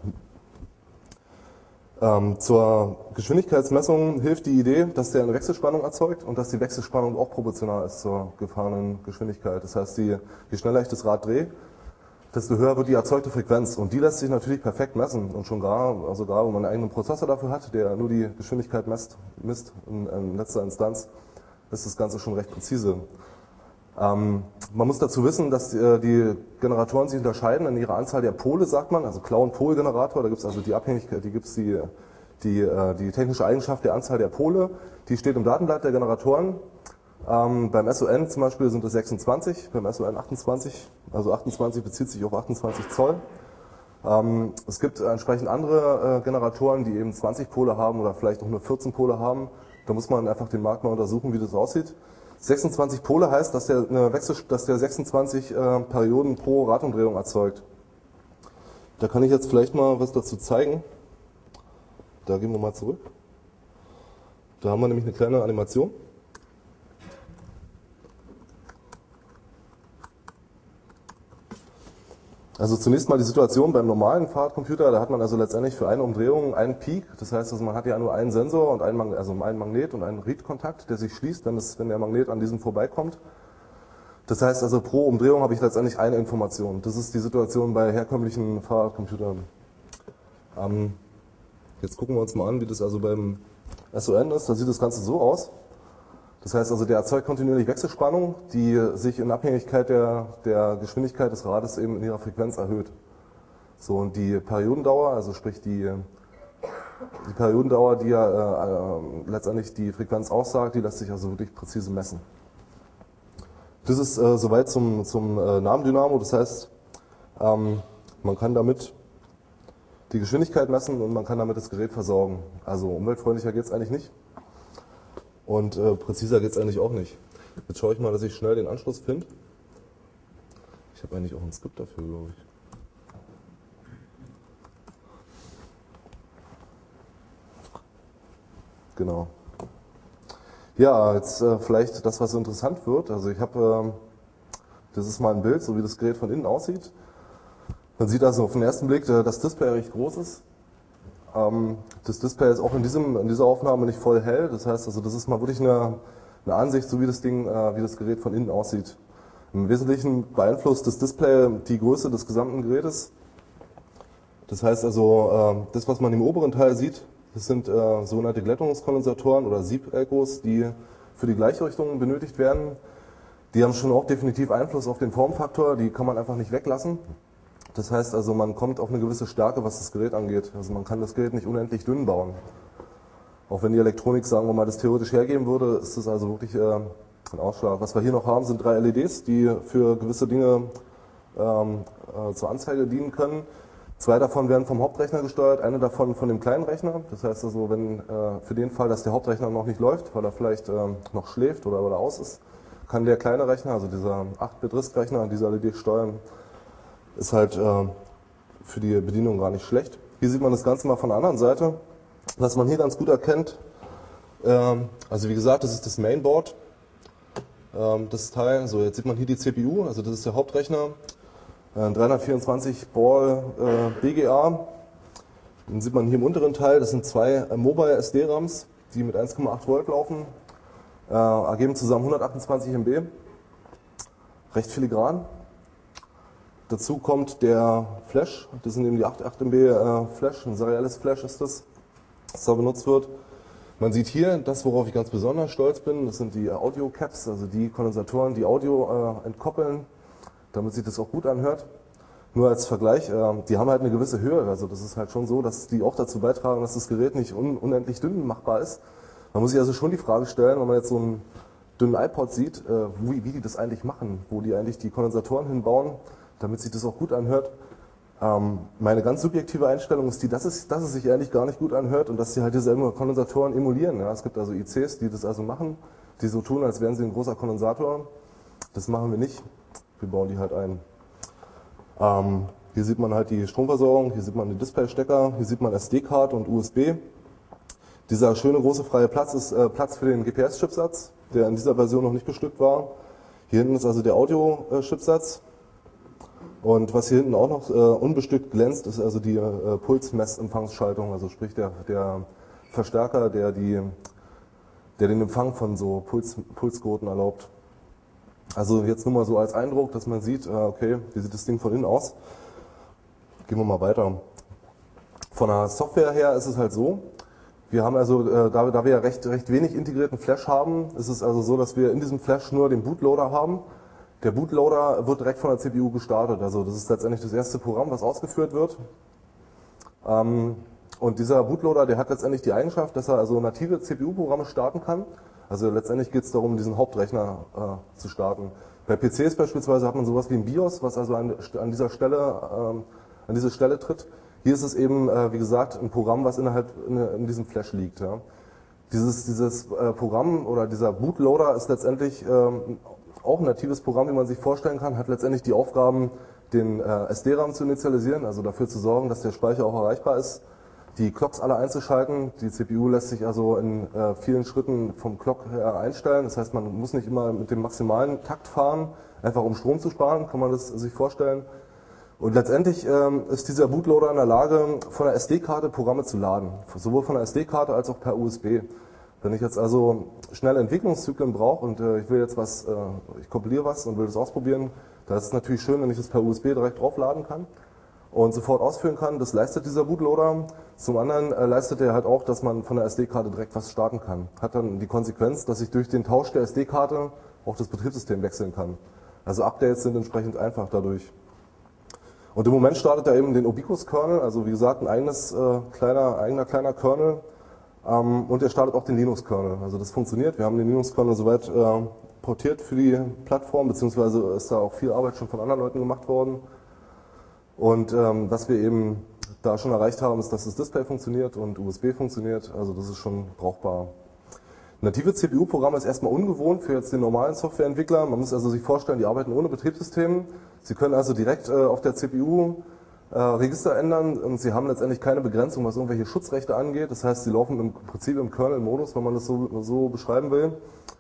Zur Geschwindigkeitsmessung hilft die Idee, dass der eine Wechselspannung erzeugt und dass die Wechselspannung auch proportional ist zur gefahrenen Geschwindigkeit. Das heißt, je schneller ich das Rad drehe, desto höher wird die erzeugte Frequenz. Und die lässt sich natürlich perfekt messen. Und schon gar, also gerade wenn man einen eigenen Prozessor dafür hat, der nur die Geschwindigkeit misst in letzter Instanz, ist das Ganze schon recht präzise. Man muss dazu wissen, dass die Generatoren sich unterscheiden in ihrer Anzahl der Pole, sagt man, also Clown-Pol-Generator, da gibt es also die Abhängigkeit, die technische Eigenschaft der Anzahl der Pole, die steht im Datenblatt der Generatoren. Beim SON zum Beispiel sind es 26, beim SON 28, also 28 bezieht sich auf 28 Zoll. Es gibt entsprechend andere Generatoren, die eben 20 Pole haben oder vielleicht auch nur 14 Pole haben. Da muss man einfach den Markt mal untersuchen, wie das aussieht. 26 Pole heißt, dass der 26 Perioden pro Radumdrehung erzeugt. Da kann ich jetzt vielleicht mal was dazu zeigen. Da gehen wir mal zurück. Da haben wir nämlich eine kleine Animation. Also zunächst mal die Situation beim normalen Fahrradcomputer, da hat man also letztendlich für eine Umdrehung einen Peak, das heißt also man hat ja nur einen Sensor und einen Magnet und einen Read-Kontakt, der sich schließt, wenn der Magnet an diesem vorbeikommt. Das heißt also pro Umdrehung habe ich letztendlich eine Information. Das ist die Situation bei herkömmlichen Fahrradcomputern. Jetzt gucken wir uns mal an, wie das also beim SON ist. Da sieht das Ganze so aus. Das heißt also, der erzeugt kontinuierlich Wechselspannung, die sich in Abhängigkeit der Geschwindigkeit des Rades eben in ihrer Frequenz erhöht. So, und die Periodendauer, also sprich die Die Periodendauer, die ja letztendlich die Frequenz aussagt, die lässt sich also wirklich präzise messen. Das ist soweit zum Nabendynamo, das heißt, man kann damit die Geschwindigkeit messen und man kann damit das Gerät versorgen. Also umweltfreundlicher geht es eigentlich nicht und präziser geht es eigentlich auch nicht. Jetzt schaue ich mal, dass ich schnell den Anschluss finde. Ich habe eigentlich auch ein Skript dafür, glaube ich. Genau. Ja, jetzt vielleicht das, was interessant wird. Also ich habe, das ist mal ein Bild, so wie das Gerät von innen aussieht. Man sieht also auf den ersten Blick, das Display recht groß ist. Das Display ist auch in dieser Aufnahme nicht voll hell. Das heißt, also das ist mal wirklich eine Ansicht, so wie das Gerät von innen aussieht. Im Wesentlichen beeinflusst das Display die Größe des gesamten Gerätes. Das heißt also, das, was man im oberen Teil sieht, das sind sogenannte Glättungskondensatoren oder Sieb-Echos, die für die Gleichrichtung benötigt werden. Die haben schon auch definitiv Einfluss auf den Formfaktor, die kann man einfach nicht weglassen. Das heißt also, man kommt auf eine gewisse Stärke, was das Gerät angeht. Also man kann das Gerät nicht unendlich dünn bauen. Auch wenn die Elektronik, sagen wir mal, das theoretisch hergeben würde, ist das also wirklich ein Ausschlag. Was wir hier noch haben, sind 3 LEDs, die für gewisse Dinge zur Anzeige dienen können. 2 davon werden vom Hauptrechner gesteuert, eine davon von dem kleinen Rechner. Das heißt also, wenn für den Fall, dass der Hauptrechner noch nicht läuft, weil er vielleicht noch schläft oder aus ist, kann der kleine Rechner, also dieser 8-Bit-RISC-Rechner, diese LED steuern. Ist halt für die Bedienung gar nicht schlecht. Hier sieht man das Ganze mal von der anderen Seite. Was man hier ganz gut erkennt, also wie gesagt, das ist das Mainboard, das Teil. So, jetzt sieht man hier die CPU, also das ist der Hauptrechner. 324 Ball BGA. Dann sieht man hier im unteren Teil, das sind 2 Mobile SD-RAMs, die mit 1,8 Volt laufen, ergeben zusammen 128 MB. Recht filigran. Dazu kommt der Flash, das sind eben die 8 MB Flash, ein serielles Flash ist das, das da benutzt wird. Man sieht hier, das worauf ich ganz besonders stolz bin, das sind die Audio-Caps, also die Kondensatoren, die Audio entkoppeln, damit sich das auch gut anhört. Nur als Vergleich, die haben halt eine gewisse Höhe, also das ist halt schon so, dass die auch dazu beitragen, dass das Gerät nicht unendlich dünn machbar ist. Man muss sich also schon die Frage stellen, wenn man jetzt so einen dünnen iPod sieht, wie die das eigentlich machen, wo die eigentlich die Kondensatoren hinbauen, damit sich das auch gut anhört. Meine ganz subjektive Einstellung ist die, dass es sich eigentlich gar nicht gut anhört und dass sie halt dieselben Kondensatoren emulieren. Ja, es gibt also ICs, die das also machen, die so tun, als wären sie ein großer Kondensator. Das machen wir nicht. Wir bauen die halt ein. Hier sieht man halt die Stromversorgung, hier sieht man den Displaystecker, hier sieht man SD-Card und USB. Dieser schöne große freie Platz ist Platz für den GPS-Chipsatz, der in dieser Version noch nicht bestückt war. Hier hinten ist also der Audio-Chipsatz. Und was hier hinten auch noch unbestückt glänzt, ist also die Pulsmessempfangsschaltung, also sprich der Verstärker, der den Empfang von so Pulsgurten erlaubt. Also jetzt nur mal so als Eindruck, dass man sieht, okay, wie sieht das Ding von innen aus. Gehen wir mal weiter. Von der Software her ist es halt so, wir haben also, da wir ja recht wenig integrierten Flash haben, ist es also so, dass wir in diesem Flash nur den Bootloader haben. Der Bootloader wird direkt von der CPU gestartet, also das ist letztendlich das erste Programm, was ausgeführt wird. Und dieser Bootloader, der hat letztendlich die Eigenschaft, dass er also native CPU-Programme starten kann. Also letztendlich geht es darum, diesen Hauptrechner zu starten. Bei PCs beispielsweise hat man sowas wie ein BIOS, was also an diese Stelle tritt. Hier ist es eben, wie gesagt, ein Programm, was in diesem Flash liegt. Ja. Dieses Programm oder dieser Bootloader ist letztendlich auch ein natives Programm, wie man sich vorstellen kann, hat letztendlich die Aufgaben, den SD-RAM zu initialisieren, also dafür zu sorgen, dass der Speicher auch erreichbar ist, die Clocks alle einzuschalten. Die CPU lässt sich also in vielen Schritten vom Clock her einstellen. Das heißt, man muss nicht immer mit dem maximalen Takt fahren, einfach um Strom zu sparen, kann man das sich vorstellen. Und letztendlich ist dieser Bootloader in der Lage, von der SD-Karte Programme zu laden. Sowohl von der SD-Karte als auch per USB. Wenn ich jetzt also schnelle Entwicklungszyklen brauche und ich will jetzt ich kompiliere was und will das ausprobieren, da ist es natürlich schön, wenn ich das per USB direkt draufladen kann und sofort ausführen kann. Das leistet dieser Bootloader. Zum anderen leistet er halt auch, dass man von der SD-Karte direkt was starten kann. Hat dann die Konsequenz, dass ich durch den Tausch der SD-Karte auch das Betriebssystem wechseln kann. Also Updates sind entsprechend einfach dadurch. Und im Moment startet er eben den Ubicus-Kernel, also wie gesagt ein eigenes eigener kleiner Kernel. Und er startet auch den Linux-Kernel. Also das funktioniert. Wir haben den Linux-Kernel soweit portiert für die Plattform, beziehungsweise ist da auch viel Arbeit schon von anderen Leuten gemacht worden. Und was wir eben da schon erreicht haben, ist, dass das Display funktioniert und USB funktioniert. Also das ist schon brauchbar. Native CPU-Programme ist erstmal ungewohnt für jetzt den normalen Softwareentwickler. Man muss also sich vorstellen, die arbeiten ohne Betriebssystem. Sie können also direkt auf der CPU Register ändern und sie haben letztendlich keine Begrenzung, was irgendwelche Schutzrechte angeht. Das heißt, sie laufen im Prinzip im Kernel-Modus, wenn man das so beschreiben will.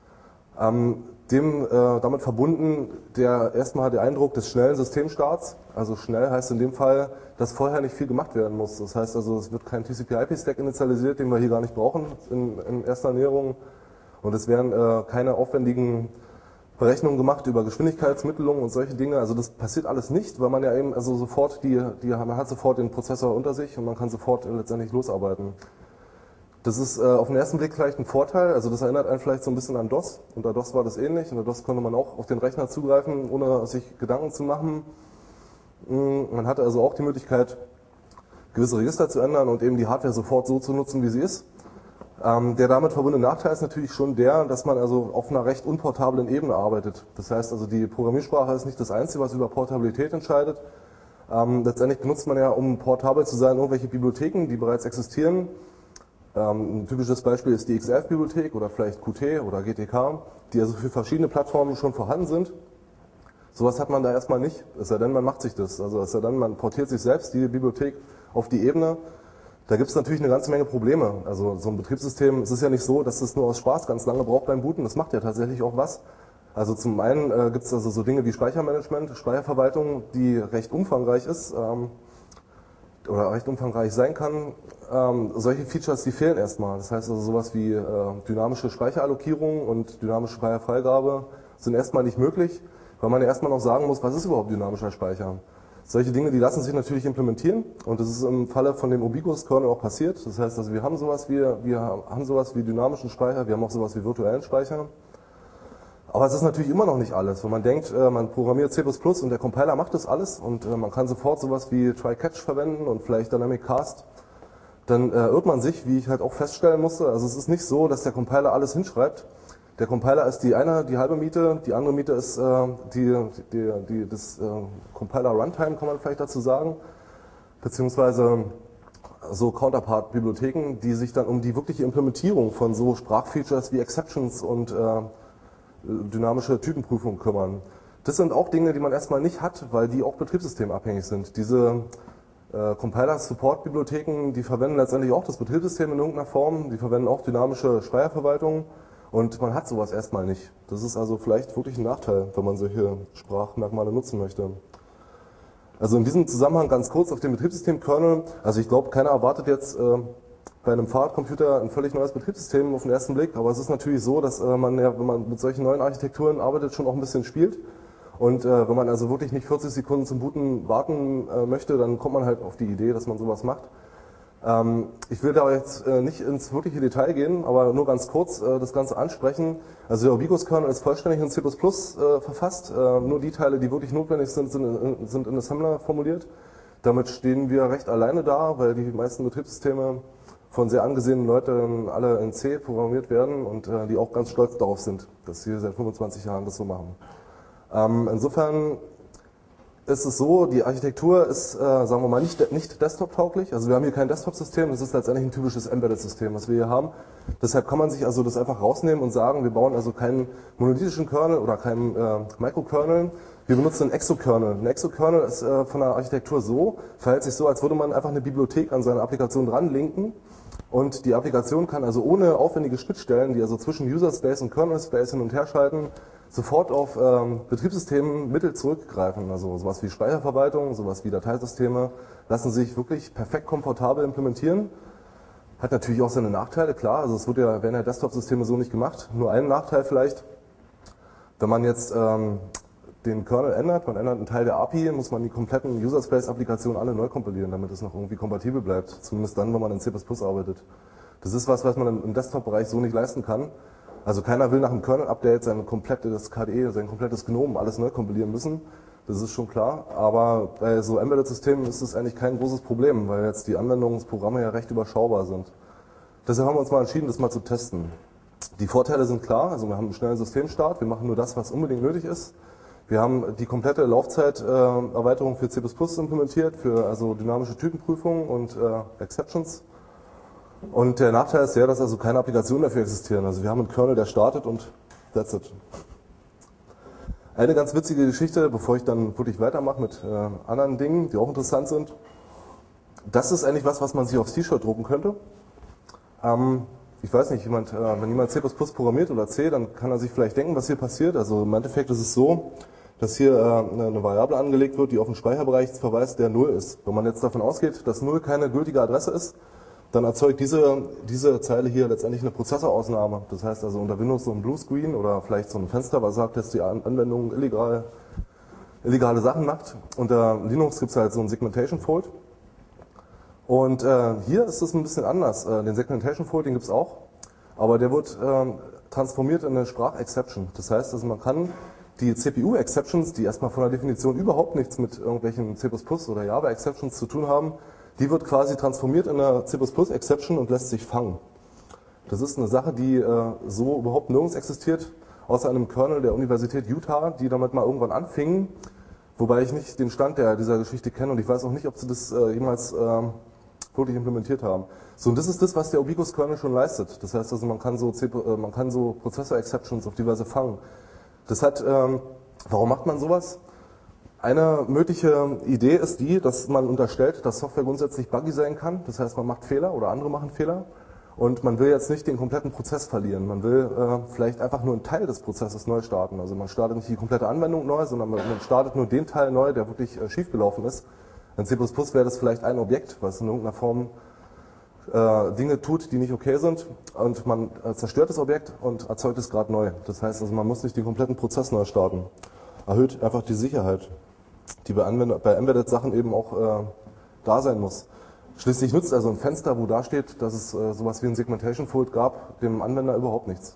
Damit verbunden erstmal der Eindruck des schnellen Systemstarts. Also schnell heißt in dem Fall, dass vorher nicht viel gemacht werden muss. Das heißt also, es wird kein TCP/IP-Stack initialisiert, den wir hier gar nicht brauchen in erster Ernährung. Und es werden keine aufwendigen Berechnungen gemacht über Geschwindigkeitsmittelungen und solche Dinge. Also das passiert alles nicht, weil man ja eben also sofort man hat sofort den Prozessor unter sich und man kann sofort letztendlich losarbeiten. Das ist auf den ersten Blick vielleicht ein Vorteil, also das erinnert einen vielleicht so ein bisschen an DOS. Unter DOS war das ähnlich, unter DOS konnte man auch auf den Rechner zugreifen, ohne sich Gedanken zu machen. Man hatte also auch die Möglichkeit, gewisse Register zu ändern und eben die Hardware sofort so zu nutzen, wie sie ist. Der damit verbundene Nachteil ist natürlich schon der, dass man also auf einer recht unportablen Ebene arbeitet. Das heißt also, die Programmiersprache ist nicht das Einzige, was über Portabilität entscheidet. Letztendlich benutzt man ja, um portabel zu sein, irgendwelche Bibliotheken, die bereits existieren. Ein typisches Beispiel ist die XF-Bibliothek oder vielleicht Qt oder GTK, die also für verschiedene Plattformen schon vorhanden sind. Sowas hat man da erstmal nicht, es sei denn, man macht sich das. Also es sei denn, man portiert sich selbst die Bibliothek auf die Ebene. Da gibt es natürlich eine ganze Menge Probleme. Also so ein Betriebssystem, es ist ja nicht so, dass es nur aus Spaß ganz lange braucht beim Booten, das macht ja tatsächlich auch was. Also zum einen gibt es also so Dinge wie Speichermanagement, Speicherverwaltung, die recht umfangreich ist oder recht umfangreich sein kann. Solche Features, die fehlen erstmal. Das heißt also sowas wie dynamische Speicherallokierung und dynamische Speicherfreigabe sind erstmal nicht möglich, weil man ja erstmal noch sagen muss, was ist überhaupt dynamischer Speicher. Solche Dinge, die lassen sich natürlich implementieren und das ist im Falle von dem Ubicus-Kernel auch passiert. Das heißt also, wir haben sowas wie dynamischen Speicher, wir haben auch sowas wie virtuellen Speicher. Aber es ist natürlich immer noch nicht alles, wenn man denkt, man programmiert C++ und der Compiler macht das alles und man kann sofort sowas wie Try-Catch verwenden und vielleicht Dynamic Cast, dann irrt man sich, wie ich halt auch feststellen musste. Also es ist nicht so, dass der Compiler alles hinschreibt. Der Compiler ist die halbe Miete, die andere Miete ist das Compiler Runtime, kann man vielleicht dazu sagen, beziehungsweise so Counterpart-Bibliotheken, die sich dann um die wirkliche Implementierung von so Sprachfeatures wie Exceptions und dynamische Typenprüfung kümmern. Das sind auch Dinge, die man erstmal nicht hat, weil die auch betriebssystemabhängig sind. Diese Compiler-Support-Bibliotheken, die verwenden letztendlich auch das Betriebssystem in irgendeiner Form, die verwenden auch dynamische Speicherverwaltung und man hat sowas erstmal nicht. Das ist also vielleicht wirklich ein Nachteil, wenn man solche Sprachmerkmale nutzen möchte. Also in diesem Zusammenhang ganz kurz auf den Betriebssystem-Kernel. Also ich glaube, keiner erwartet jetzt bei einem Fahrradcomputer ein völlig neues Betriebssystem auf den ersten Blick, aber es ist natürlich so, dass man ja, wenn man mit solchen neuen Architekturen arbeitet, schon auch ein bisschen spielt. Und wenn man also wirklich nicht 40 Sekunden zum Booten warten möchte, dann kommt man halt auf die Idee, dass man sowas macht. Ich will da jetzt nicht ins wirkliche Detail gehen, aber nur ganz kurz das Ganze ansprechen. Also der Ubicus-Kernel ist vollständig in C++ verfasst. Nur die Teile, die wirklich notwendig sind in Assembler formuliert. Damit stehen wir recht alleine da, weil die meisten Betriebssysteme von sehr angesehenen Leuten alle in C programmiert werden und die auch ganz stolz darauf sind, dass sie seit 25 Jahren das so machen. Insofern ist es so, die Architektur ist, sagen wir mal, nicht desktop-tauglich. Also wir haben hier kein Desktop-System, das ist letztendlich ein typisches Embedded-System, was wir hier haben. Deshalb kann man sich also das einfach rausnehmen und sagen, wir bauen also keinen monolithischen Kernel oder keinen Microkernel. Wir benutzen einen Exokernel. Ein Exokernel ist von der Architektur so, verhält sich so, als würde man einfach eine Bibliothek an seine Applikation dran linken. Und die Applikation kann also ohne aufwendige Schnittstellen, die also zwischen User Space und Kernel Space hin und her schalten, sofort auf Betriebssystemmittel zurückgreifen. Also sowas wie Speicherverwaltung, sowas wie Dateisysteme lassen sich wirklich perfekt komfortabel implementieren. Hat natürlich auch seine Nachteile, klar. Also es werden ja Desktop-Systeme so nicht gemacht. Nur einen Nachteil vielleicht, wenn man jetzt den Kernel ändert, man ändert einen Teil der API, muss man die kompletten User Space-Applikationen alle neu kompilieren, damit es noch irgendwie kompatibel bleibt. Zumindest dann, wenn man in C++ arbeitet. Das ist was man im Desktop-Bereich so nicht leisten kann. Also keiner will nach einem Kernel-Update sein komplettes KDE, sein komplettes GNOME alles neu kompilieren müssen. das ist schon klar. Aber bei so Embedded-Systemen ist es eigentlich kein großes Problem, weil jetzt die Anwendungsprogramme ja recht überschaubar sind. Deshalb haben wir uns mal entschieden, das mal zu testen. Die Vorteile sind klar, also wir haben einen schnellen Systemstart, wir machen nur das, was unbedingt nötig ist. Wir haben die komplette Laufzeiterweiterung für C++ implementiert, für also dynamische Typenprüfung und Exceptions. Und der Nachteil ist ja, dass also keine Applikationen dafür existieren. Also wir haben einen Kernel, der startet und that's it. Eine ganz witzige Geschichte, bevor ich dann wirklich weitermache mit anderen Dingen, die auch interessant sind. Das ist eigentlich was man sich aufs T-Shirt drucken könnte. Ich weiß nicht, wenn jemand C++ programmiert oder C, dann kann er sich vielleicht denken, was hier passiert. Also im Endeffekt ist es so, dass hier eine Variable angelegt wird, die auf einen Speicherbereich verweist, der 0 ist. Wenn man jetzt davon ausgeht, dass 0 keine gültige Adresse ist, dann erzeugt diese Zeile hier letztendlich eine Prozessorausnahme. Das heißt also unter Windows so ein Bluescreen oder vielleicht so ein Fenster, was sagt, dass die Anwendung illegale Sachen macht. Unter Linux gibt es halt so einen Segmentation Fault. Und hier ist es ein bisschen anders. Den Segmentation Fault, den gibt es auch, aber der wird transformiert in eine Sprachexception. Das heißt, also man kann die CPU-Exceptions, die erstmal von der Definition überhaupt nichts mit irgendwelchen C++ oder Java-Exceptions zu tun haben, die wird quasi transformiert in eine C++-Exception und lässt sich fangen. Das ist eine Sache, die so überhaupt nirgends existiert, außer einem Kernel der Universität Utah, die damit mal irgendwann anfingen, wobei ich nicht den Stand dieser Geschichte kenne und ich weiß auch nicht, ob sie das jemals wirklich implementiert haben. So, und das ist das, was der Ubiquus-Kernel schon leistet. Das heißt also, man kann so Prozessor-Exceptions auf die Weise fangen. Das hat, warum macht man sowas? Eine mögliche Idee ist die, dass man unterstellt, dass Software grundsätzlich buggy sein kann. Das heißt, man macht Fehler oder andere machen Fehler. Und man will jetzt nicht den kompletten Prozess verlieren. Man will vielleicht einfach nur einen Teil des Prozesses neu starten. Also man startet nicht die komplette Anwendung neu, sondern man startet nur den Teil neu, der wirklich schiefgelaufen ist. In C++ wäre das vielleicht ein Objekt, was in irgendeiner Form Dinge tut, die nicht okay sind. Und man zerstört das Objekt und erzeugt es gerade neu. Das heißt also, man muss nicht den kompletten Prozess neu starten. Erhöht einfach die Sicherheit, die bei Embedded-Sachen eben auch da sein muss. Schließlich nützt also ein Fenster, wo da steht, dass es sowas wie ein Segmentation Fault gab, dem Anwender überhaupt nichts.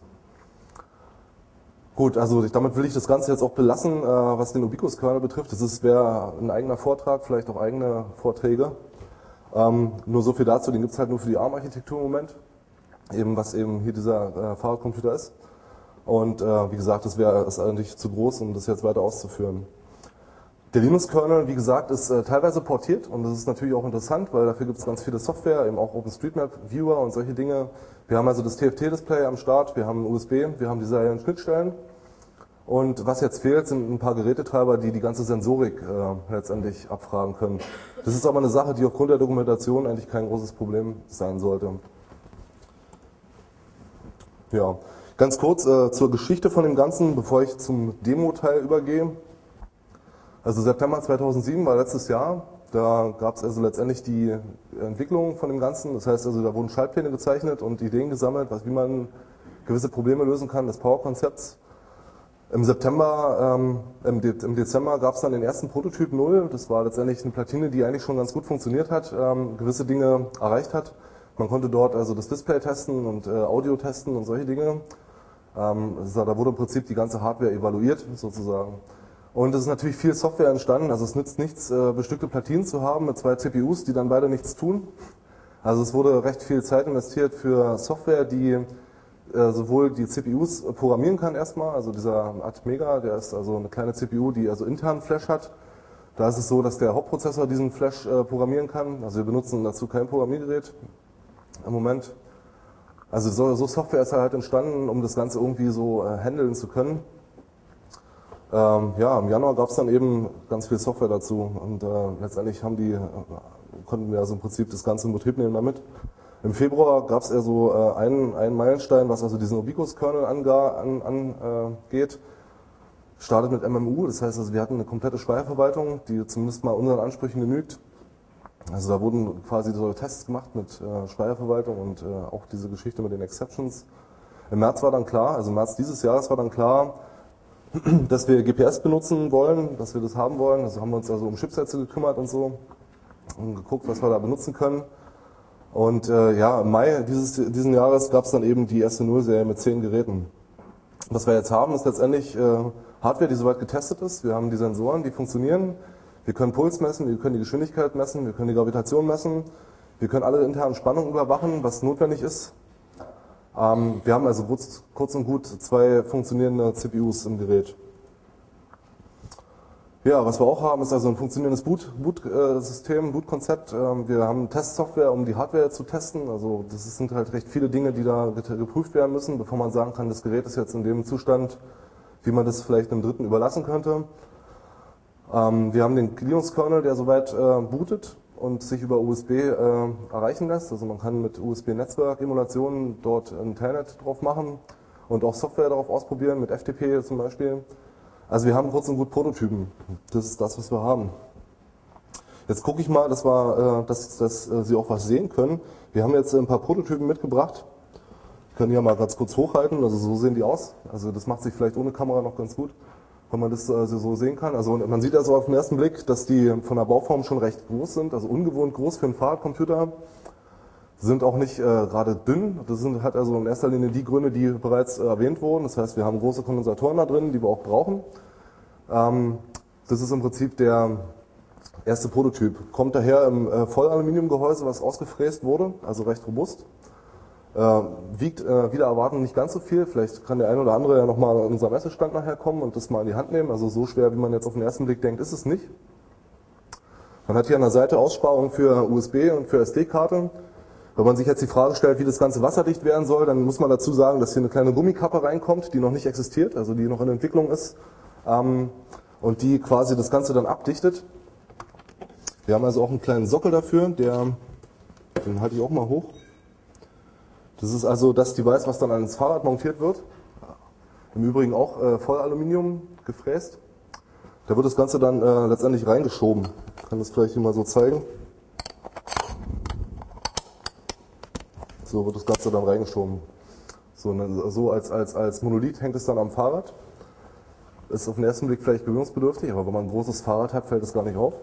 Gut, also damit will ich das Ganze jetzt auch belassen, was den Ubiquus-Kernel betrifft. Das wäre ein eigener Vortrag, vielleicht auch eigene Vorträge. Nur so viel dazu, den gibt es halt nur für die ARM-Architektur im Moment, was eben hier dieser Fahrradcomputer ist. Und wie gesagt, das ist eigentlich zu groß, um das jetzt weiter auszuführen. Der Linux-Kernel, wie gesagt, ist teilweise portiert und das ist natürlich auch interessant, weil dafür gibt es ganz viele Software, eben auch OpenStreetMap-Viewer und solche Dinge. Wir haben also das TFT-Display am Start, wir haben USB, wir haben die seriellen Schnittstellen. Und was jetzt fehlt, sind ein paar Gerätetreiber, die die ganze Sensorik letztendlich abfragen können. Das ist aber eine Sache, die aufgrund der Dokumentation eigentlich kein großes Problem sein sollte. Ja, ganz kurz zur Geschichte von dem Ganzen, bevor ich zum Demo-Teil übergehe. Also September 2007 war letztes Jahr, da gab es also letztendlich die Entwicklung von dem Ganzen. Das heißt also, da wurden Schaltpläne gezeichnet und Ideen gesammelt, wie man gewisse Probleme lösen kann des Power-Konzepts. Im Dezember gab es dann den ersten Prototyp 0. Das war letztendlich eine Platine, die eigentlich schon ganz gut funktioniert hat, gewisse Dinge erreicht hat. Man konnte dort also das Display testen und Audio testen und solche Dinge. Da wurde im Prinzip die ganze Hardware evaluiert sozusagen. Und es ist natürlich viel Software entstanden, also es nützt nichts, bestückte Platinen zu haben mit 2 CPUs, die dann beide nichts tun. Also es wurde recht viel Zeit investiert für Software, die sowohl die CPUs programmieren kann erstmal, also dieser Atmega, der ist also eine kleine CPU, die also intern Flash hat. Da ist es so, dass der Hauptprozessor diesen Flash programmieren kann, also wir benutzen dazu kein Programmiergerät im Moment. Also so Software ist halt entstanden, um das Ganze irgendwie so handeln zu können. Ja, im Januar gab es dann eben ganz viel Software dazu und letztendlich konnten wir also im Prinzip das Ganze in Betrieb nehmen damit. Im Februar gab es eher so einen Meilenstein, was also diesen Ubiquus-Kernel angeht. Startet mit MMU, das heißt also wir hatten eine komplette Speicherverwaltung, die zumindest mal unseren Ansprüchen genügt. Also da wurden quasi so Tests gemacht mit Speicherverwaltung und auch diese Geschichte mit den Exceptions. Im März war dann klar, also im März dieses Jahres war dann klar, dass wir GPS benutzen wollen, dass wir das haben wollen. Also haben wir uns also um Chipsätze gekümmert und so und geguckt, was wir da benutzen können. Und ja, im Mai diesen Jahres gab es dann eben die erste Null-Serie mit 10 Geräten. Was wir jetzt haben, ist letztendlich Hardware, die soweit getestet ist. Wir haben die Sensoren, die funktionieren. Wir können Puls messen, wir können die Geschwindigkeit messen, wir können die Gravitation messen. Wir können alle internen Spannungen überwachen, was notwendig ist. Wir haben also kurz und gut 2 funktionierende CPUs im Gerät. Ja, was wir auch haben, ist also ein funktionierendes Boot-System, Boot-Konzept. Wir haben Testsoftware, um die Hardware zu testen. Also das sind halt recht viele Dinge, die da geprüft werden müssen, bevor man sagen kann, das Gerät ist jetzt in dem Zustand, wie man das vielleicht einem Dritten überlassen könnte. Wir haben den Linux-Kernel, der soweit bootet und sich über USB erreichen lässt. Also man kann mit USB-Netzwerk-Emulationen dort ein Telnet drauf machen und auch Software darauf ausprobieren, mit FTP zum Beispiel. Also wir haben kurz und gut Prototypen. Das ist das, was wir haben. Jetzt gucke ich mal, dass Sie auch was sehen können. Wir haben jetzt ein paar Prototypen mitgebracht. Ich kann die ja mal ganz kurz hochhalten. Also so sehen die aus. Also das macht sich vielleicht ohne Kamera noch ganz gut, wenn man das so sehen kann. Also man sieht also auf den ersten Blick, dass die von der Bauform schon recht groß sind, also ungewohnt groß für einen Fahrradcomputer. Sind auch nicht gerade dünn. Das sind halt also in erster Linie die Gründe, die bereits erwähnt wurden. Das heißt, wir haben große Kondensatoren da drin, die wir auch brauchen. Das ist im Prinzip der erste Prototyp. Kommt daher im Vollaluminiumgehäuse, was ausgefräst wurde, also recht robust. Wiegt wieder erwarten nicht ganz so viel. Vielleicht kann der eine oder andere ja nochmal an unser Messestand nachher kommen und das mal in die Hand nehmen. Also so schwer, wie man jetzt auf den ersten Blick denkt, ist es nicht. Man hat hier an der Seite Aussparungen für USB und für SD-Karte. Wenn man sich jetzt die Frage stellt, wie das Ganze wasserdicht werden soll, dann muss man dazu sagen, dass hier eine kleine Gummikappe reinkommt, die noch nicht existiert, also die noch in Entwicklung ist und die quasi das Ganze dann abdichtet. Wir haben also auch einen kleinen Sockel dafür, den halte ich auch mal hoch. Das ist also das Device, was dann ans Fahrrad montiert wird. Im Übrigen auch Vollaluminium gefräst. Da wird das Ganze dann letztendlich reingeschoben. Ich kann das vielleicht hier mal so zeigen. So wird das Ganze dann reingeschoben. So als Monolith hängt es dann am Fahrrad. Ist auf den ersten Blick vielleicht gewöhnungsbedürftig, aber wenn man ein großes Fahrrad hat, fällt es gar nicht auf.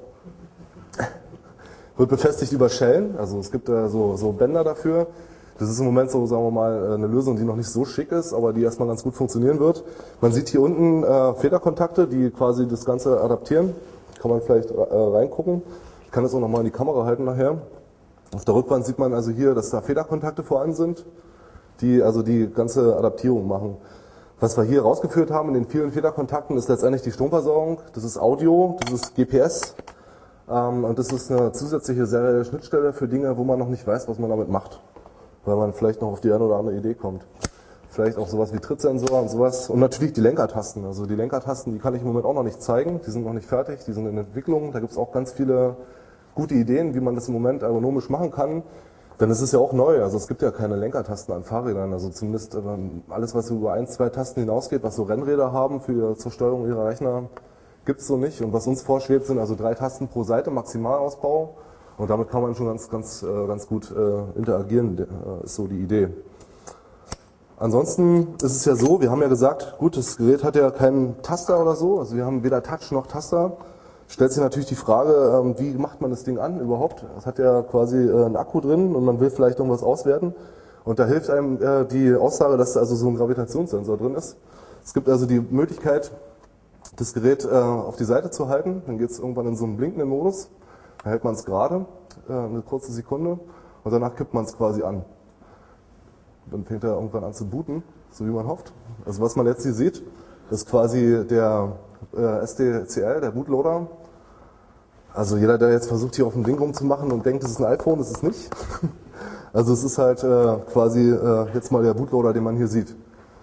Wird befestigt über Schellen, also es gibt so Bänder dafür. Das ist im Moment so, sagen wir mal, eine Lösung, die noch nicht so schick ist, aber die erstmal ganz gut funktionieren wird. Man sieht hier unten Federkontakte, die quasi das Ganze adaptieren. Kann man vielleicht reingucken. Ich kann das auch nochmal in die Kamera halten nachher. Auf der Rückwand sieht man also hier, dass da Federkontakte vorhanden sind, die also die ganze Adaptierung machen. Was wir hier rausgeführt haben in den vielen Federkontakten ist letztendlich die Stromversorgung. Das ist Audio, das ist GPS und das ist eine zusätzliche serielle Schnittstelle für Dinge, wo man noch nicht weiß, was man damit macht. Weil man vielleicht noch auf die eine oder andere Idee kommt. Vielleicht auch sowas wie Trittsensor und sowas. Und natürlich die Lenkertasten. Also die Lenkertasten, die kann ich im Moment auch noch nicht zeigen. Die sind noch nicht fertig, die sind in Entwicklung. Da gibt es auch ganz viele gute Ideen, wie man das im Moment ergonomisch machen kann. Denn es ist ja auch neu. Also es gibt ja keine Lenkertasten an Fahrrädern. Also zumindest alles, was über 1, 2 Tasten hinausgeht, was so Rennräder haben zur Steuerung ihrer Rechner, gibt es so nicht. Und was uns vorschwebt, sind also 3 Tasten pro Seite Maximalausbau. Und damit kann man schon ganz gut interagieren, ist so die Idee. Ansonsten ist es ja so, wir haben ja gesagt, gut, das Gerät hat ja keinen Taster oder so, also wir haben weder Touch noch Taster. Stellt sich natürlich die Frage, wie macht man das Ding an überhaupt? Es hat ja quasi einen Akku drin und man will vielleicht irgendwas auswerten. Und da hilft einem die Aussage, dass da also so ein Gravitationssensor drin ist. Es gibt also die Möglichkeit, das Gerät auf die Seite zu halten, dann geht es irgendwann in so einen blinkenden Modus. Da hält man es gerade, eine kurze Sekunde, und danach kippt man es quasi an. Dann fängt er irgendwann an zu booten, so wie man hofft. Also was man jetzt hier sieht, ist quasi der SDCL, der Bootloader. Also jeder, der jetzt versucht, hier auf dem Ding rumzumachen und denkt, das ist ein iPhone, das ist es nicht. Also es ist halt quasi jetzt mal der Bootloader, den man hier sieht.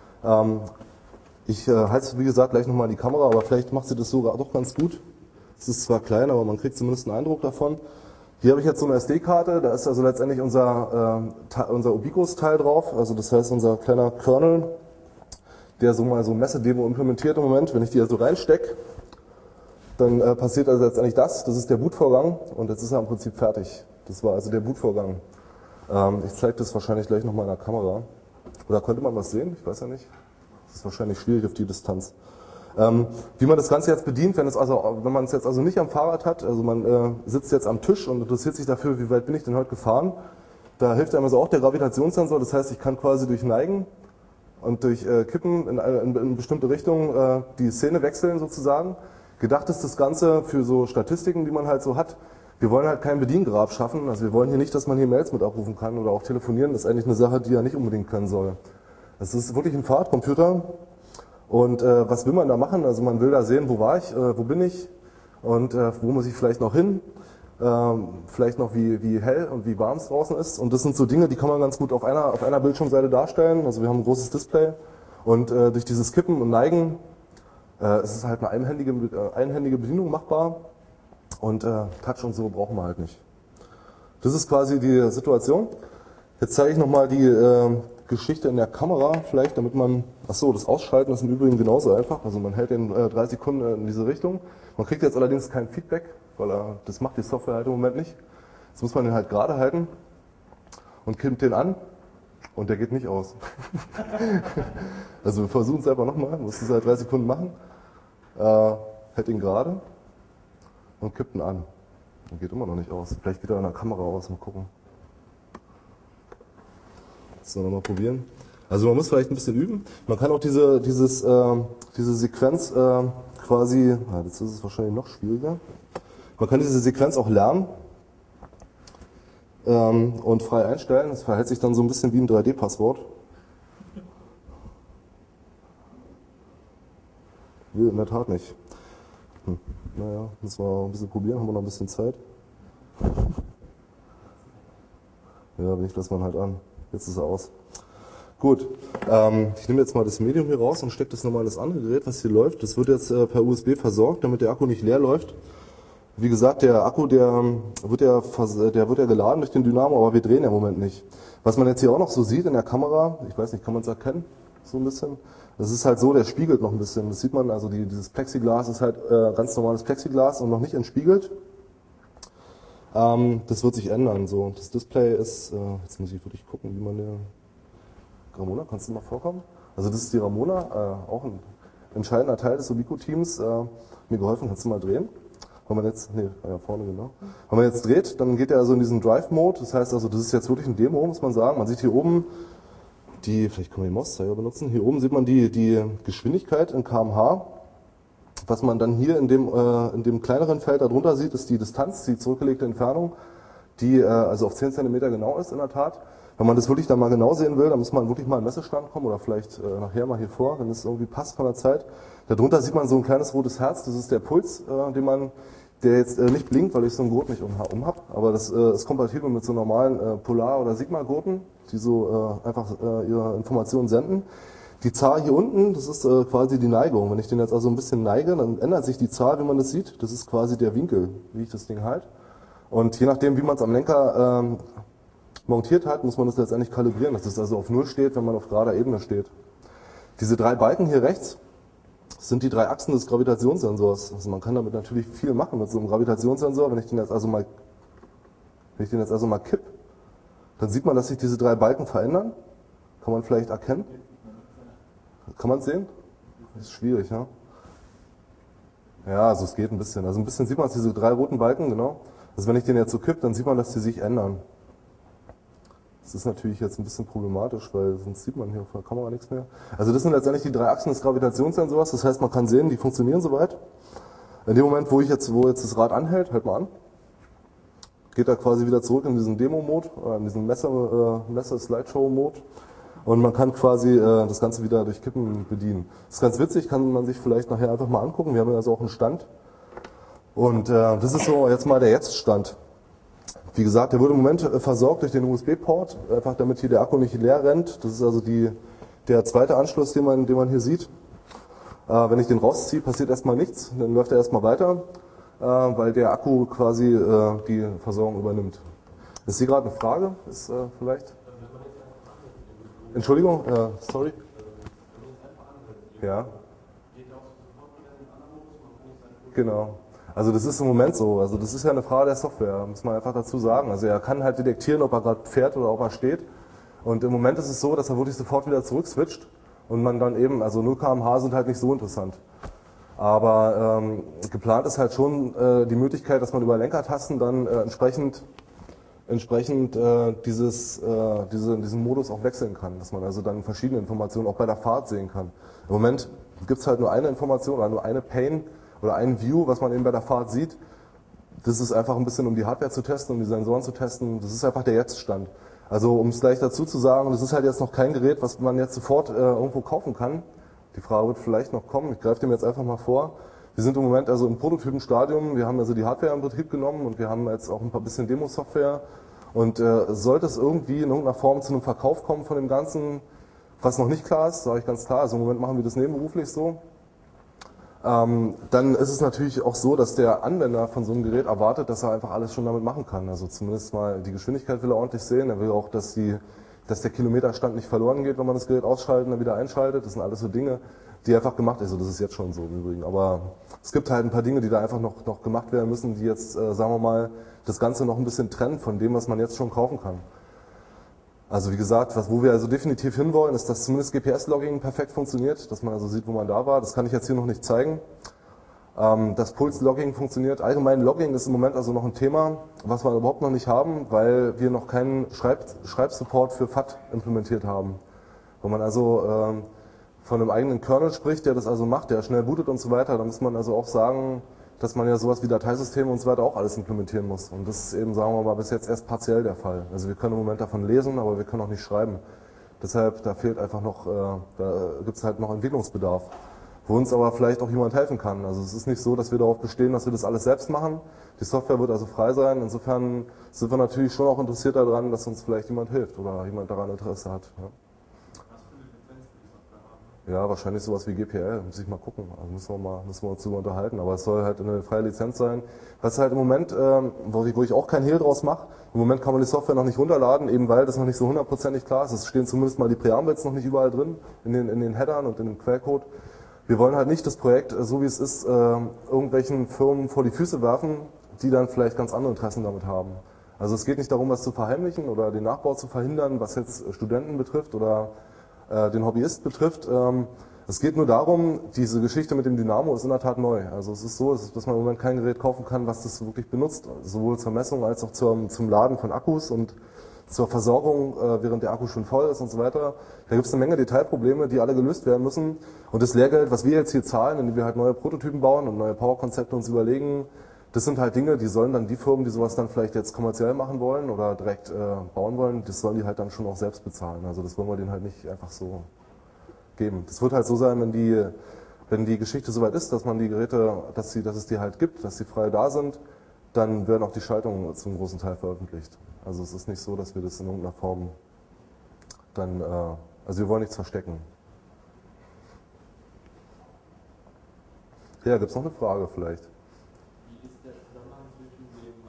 Ich halte es, wie gesagt, gleich nochmal in die Kamera, aber vielleicht macht sie das sogar doch ganz gut. Es ist zwar klein, aber man kriegt zumindest einen Eindruck davon. Hier habe ich jetzt so eine SD-Karte, da ist also letztendlich unser Ubicus-Teil drauf, also das heißt unser kleiner Kernel, der so mal so ein Messedemo implementiert im Moment. Wenn ich die also reinstecke, dann passiert also letztendlich das ist der Bootvorgang und jetzt ist er im Prinzip fertig. Das war also der Bootvorgang. Ich zeige das wahrscheinlich gleich nochmal in der Kamera. Oder könnte man was sehen? Ich weiß ja nicht. Das ist wahrscheinlich schwierig auf die Distanz. Wie man das Ganze jetzt bedient, wenn man es jetzt also nicht am Fahrrad hat, also man sitzt jetzt am Tisch und interessiert sich dafür, wie weit bin ich denn heute gefahren, da hilft einem also auch der Gravitationssensor, das heißt, ich kann quasi durch Neigen und durch Kippen in bestimmte Richtungen die Szene wechseln sozusagen. Gedacht ist das Ganze für so Statistiken, die man halt so hat. Wir wollen halt kein Bediengrab schaffen, also wir wollen hier nicht, dass man hier Mails mit abrufen kann oder auch telefonieren. Das ist eigentlich eine Sache, die er nicht unbedingt können soll. Es ist wirklich ein Fahrradcomputer. Und was will man da machen? Also man will da sehen, wo war ich, wo bin ich und wo muss ich vielleicht noch hin, vielleicht noch wie hell und wie warm es draußen ist. Und das sind so Dinge, die kann man ganz gut auf einer Bildschirmseite darstellen. Also wir haben ein großes Display und durch dieses Kippen und Neigen ist es halt eine einhändige Bedienung machbar und Touch und so brauchen wir halt nicht. Das ist quasi die Situation. Jetzt zeige ich nochmal die Geschichte in der Kamera, vielleicht, damit man, achso, das Ausschalten ist im Übrigen genauso einfach, also man hält den 3 Sekunden in diese Richtung. Man kriegt jetzt allerdings kein Feedback, weil das macht die Software halt im Moment nicht. Jetzt muss man den halt gerade halten und kippt den an und der geht nicht aus. Also wir versuchen es einfach nochmal, muss das halt 3 Sekunden machen, hält ihn gerade und kippt ihn an. Und geht immer noch nicht aus. Vielleicht geht er an der Kamera aus, mal gucken. Das nochmal probieren. Also man muss vielleicht ein bisschen üben. Man kann auch diese Sequenz quasi, jetzt ist es wahrscheinlich noch schwieriger. Man kann diese Sequenz auch lernen und frei einstellen. Das verhält sich dann so ein bisschen wie ein 3D-Passwort. Will in der Tat nicht. Naja, müssen wir ein bisschen probieren, haben wir noch ein bisschen Zeit. Ja, ich lasse man halt an. Jetzt ist er aus. Gut, ich nehme jetzt mal das Medium hier raus und stecke das nochmal in das andere Gerät, was hier läuft. Das wird jetzt per USB versorgt, damit der Akku nicht leer läuft. Wie gesagt, der Akku, der wird ja geladen durch den Dynamo, aber wir drehen ja im Moment nicht. Was man jetzt hier auch noch so sieht in der Kamera, ich weiß nicht, kann man es erkennen? So ein bisschen. Das ist halt so, der spiegelt noch ein bisschen. Das sieht man, also dieses Plexiglas ist halt ganz normales Plexiglas und noch nicht entspiegelt. Das wird sich ändern. So. Das Display ist, jetzt muss ich wirklich gucken, wie man der... Ramona, kannst du mal vorkommen? Also das ist die Ramona, auch ein entscheidender Teil des Ubico-Teams. Mir geholfen, kannst du mal drehen? Wenn man jetzt, vorne genau. Wenn man jetzt dreht, dann geht er also in diesen Drive-Mode. Das heißt also, das ist jetzt wirklich ein Demo, muss man sagen. Man sieht hier oben vielleicht können wir die Mauszeiger benutzen. Hier oben sieht man die Geschwindigkeit in km/h. Was man dann hier in dem kleineren Feld darunter sieht, ist die Distanz, die zurückgelegte Entfernung, die also auf 10 cm genau ist in der Tat. Wenn man das wirklich dann mal genau sehen will, dann muss man wirklich mal an den Messestand kommen oder vielleicht nachher mal hier vor, wenn es irgendwie passt von der Zeit. Darunter sieht man so ein kleines rotes Herz, das ist der Puls, der jetzt nicht blinkt, weil ich so einen Gurt nicht um habe, aber das ist kompatibel mit so normalen Polar- oder Sigma-Gurten, die so einfach ihre Informationen senden. Die Zahl hier unten, das ist quasi die Neigung. Wenn ich den jetzt also ein bisschen neige, dann ändert sich die Zahl, wie man das sieht. Das ist quasi der Winkel, wie ich das Ding halte. Und je nachdem, wie man es am Lenker montiert hat, muss man das letztendlich kalibrieren, dass es also auf 0 steht, wenn man auf gerader Ebene steht. Diese 3 Balken hier rechts sind die 3 Achsen des Gravitationssensors. Also man kann damit natürlich viel machen mit so einem Gravitationssensor. Wenn ich den jetzt also mal kipp, dann sieht man, dass sich diese 3 Balken verändern. Kann man vielleicht erkennen? Kann man es sehen? Das ist schwierig, ja? Ja, also es geht ein bisschen. Also ein bisschen sieht man es, diese 3 roten Balken, genau. Also wenn ich den jetzt so kipp, dann sieht man, dass die sich ändern. Das ist natürlich jetzt ein bisschen problematisch, weil sonst sieht man hier auf der Kamera nichts mehr. Also das sind letztendlich die 3 Achsen des Gravitationssensors. Das heißt, man kann sehen, die funktionieren soweit. In dem Moment, wo jetzt das Rad anhält, halt mal an, geht er quasi wieder zurück in diesen Demo-Mode, in diesen Messer-Slideshow-Mode. Und man kann quasi das Ganze wieder durch Kippen bedienen. Das ist ganz witzig, kann man sich vielleicht nachher einfach mal angucken. Wir haben also auch einen Stand. Und das ist so jetzt mal der Jetzt-Stand. Wie gesagt, der wird im Moment versorgt durch den USB-Port, einfach damit hier der Akku nicht leer rennt. Das ist also der zweite Anschluss, den man hier sieht. Wenn ich den rausziehe, passiert erstmal nichts, dann läuft er erstmal weiter, weil der Akku quasi die Versorgung übernimmt. Ist hier gerade eine Frage? Ist vielleicht? Entschuldigung, sorry. Ja. Genau. Also das ist im Moment so. Also das ist ja eine Frage der Software, muss man einfach dazu sagen. Also er kann halt detektieren, ob er gerade fährt oder ob er steht. Und im Moment ist es so, dass er wirklich sofort wieder zurück switcht und man dann eben, also 0 km/h sind halt nicht so interessant. Aber geplant ist halt schon die Möglichkeit, dass man über Lenkertasten dann entsprechend entsprechend diesen Modus auch wechseln kann, dass man also dann verschiedene Informationen auch bei der Fahrt sehen kann. Im Moment gibt es halt nur eine Information oder nur eine Pane oder ein View, was man eben bei der Fahrt sieht. Das ist einfach ein bisschen, um die Hardware zu testen, um die Sensoren zu testen. Das ist einfach der Jetztstand. Also um es gleich dazu zu sagen, das ist halt jetzt noch kein Gerät, was man jetzt sofort irgendwo kaufen kann. Die Frage wird vielleicht noch kommen. Ich greife dem jetzt einfach mal vor. Wir sind im Moment also im Prototypenstadium. Wir haben also die Hardware in Betrieb genommen und wir haben jetzt auch ein bisschen Demo-Software. Und sollte es irgendwie in irgendeiner Form zu einem Verkauf kommen von dem Ganzen, was noch nicht klar ist, sage ich ganz klar, also im Moment machen wir das nebenberuflich so, dann ist es natürlich auch so, dass der Anwender von so einem Gerät erwartet, dass er einfach alles schon damit machen kann. Also zumindest mal die Geschwindigkeit will er ordentlich sehen. Er will auch, dass der Kilometerstand nicht verloren geht, wenn man das Gerät ausschaltet und dann wieder einschaltet. Das sind alles so Dinge, die einfach gemacht sind. Also das ist jetzt schon so im Übrigen. Aber es gibt halt ein paar Dinge, die da einfach noch gemacht werden müssen, die jetzt, sagen wir mal, das Ganze noch ein bisschen trennen von dem, was man jetzt schon kaufen kann. Also wie gesagt, wo wir also definitiv hinwollen, ist, dass zumindest GPS-Logging perfekt funktioniert, dass man also sieht, wo man da war. Das kann ich jetzt hier noch nicht zeigen. Das Puls-Logging funktioniert. Allgemein Logging ist im Moment also noch ein Thema, was wir überhaupt noch nicht haben, weil wir noch keinen Schreibsupport für FAT implementiert haben. Wenn man also von einem eigenen Kernel spricht, der das also macht, der schnell bootet und so weiter, dann muss man also auch sagen, dass man ja sowas wie Dateisysteme und so weiter auch alles implementieren muss. Und das ist eben, sagen wir mal, bis jetzt erst partiell der Fall. Also wir können im Moment davon lesen, aber wir können auch nicht schreiben. Deshalb, da fehlt einfach noch, da gibt es halt noch Entwicklungsbedarf, wo uns aber vielleicht auch jemand helfen kann. Also es ist nicht so, dass wir darauf bestehen, dass wir das alles selbst machen. Die Software wird also frei sein. Insofern sind wir natürlich schon auch interessiert daran, dass uns vielleicht jemand hilft oder jemand daran Interesse hat. Ja. Ja, wahrscheinlich sowas wie GPL, muss ich mal gucken. Also müssen wir uns drüber unterhalten. Aber es soll halt eine freie Lizenz sein. Was halt im Moment, wo ich auch kein Hehl draus mache, im Moment kann man die Software noch nicht runterladen, eben weil das noch nicht so hundertprozentig klar ist. Es stehen zumindest mal die Preambles noch nicht überall drin, in den Headern und in dem Quellcode. Wir wollen halt nicht das Projekt, so wie es ist, irgendwelchen Firmen vor die Füße werfen, die dann vielleicht ganz andere Interessen damit haben. Also es geht nicht darum, was zu verheimlichen oder den Nachbau zu verhindern, was jetzt Studenten betrifft oder den Hobbyist betrifft. Es geht nur darum, diese Geschichte mit dem Dynamo ist in der Tat neu. Also es ist so, dass man im Moment kein Gerät kaufen kann, was das wirklich benutzt, sowohl zur Messung als auch zum Laden von Akkus und zur Versorgung, während der Akku schon voll ist und so weiter. Da gibt es eine Menge Detailprobleme, die alle gelöst werden müssen. Und das Lehrgeld, was wir jetzt hier zahlen, indem wir halt neue Prototypen bauen und neue Powerkonzepte uns überlegen, das sind halt Dinge, die sollen dann die Firmen, die sowas dann vielleicht jetzt kommerziell machen wollen oder direkt bauen wollen, das sollen die halt dann schon auch selbst bezahlen. Also das wollen wir denen halt nicht einfach so geben. Das wird halt so sein, wenn die Geschichte soweit ist, dass man die Geräte, dass es die halt gibt, dass sie frei da sind, dann werden auch die Schaltungen zum großen Teil veröffentlicht. Also es ist nicht so, dass wir das in irgendeiner Form dann, also wir wollen nichts verstecken. Ja, gibt es noch eine Frage vielleicht? Wie ist der Zusammenhang zwischen dem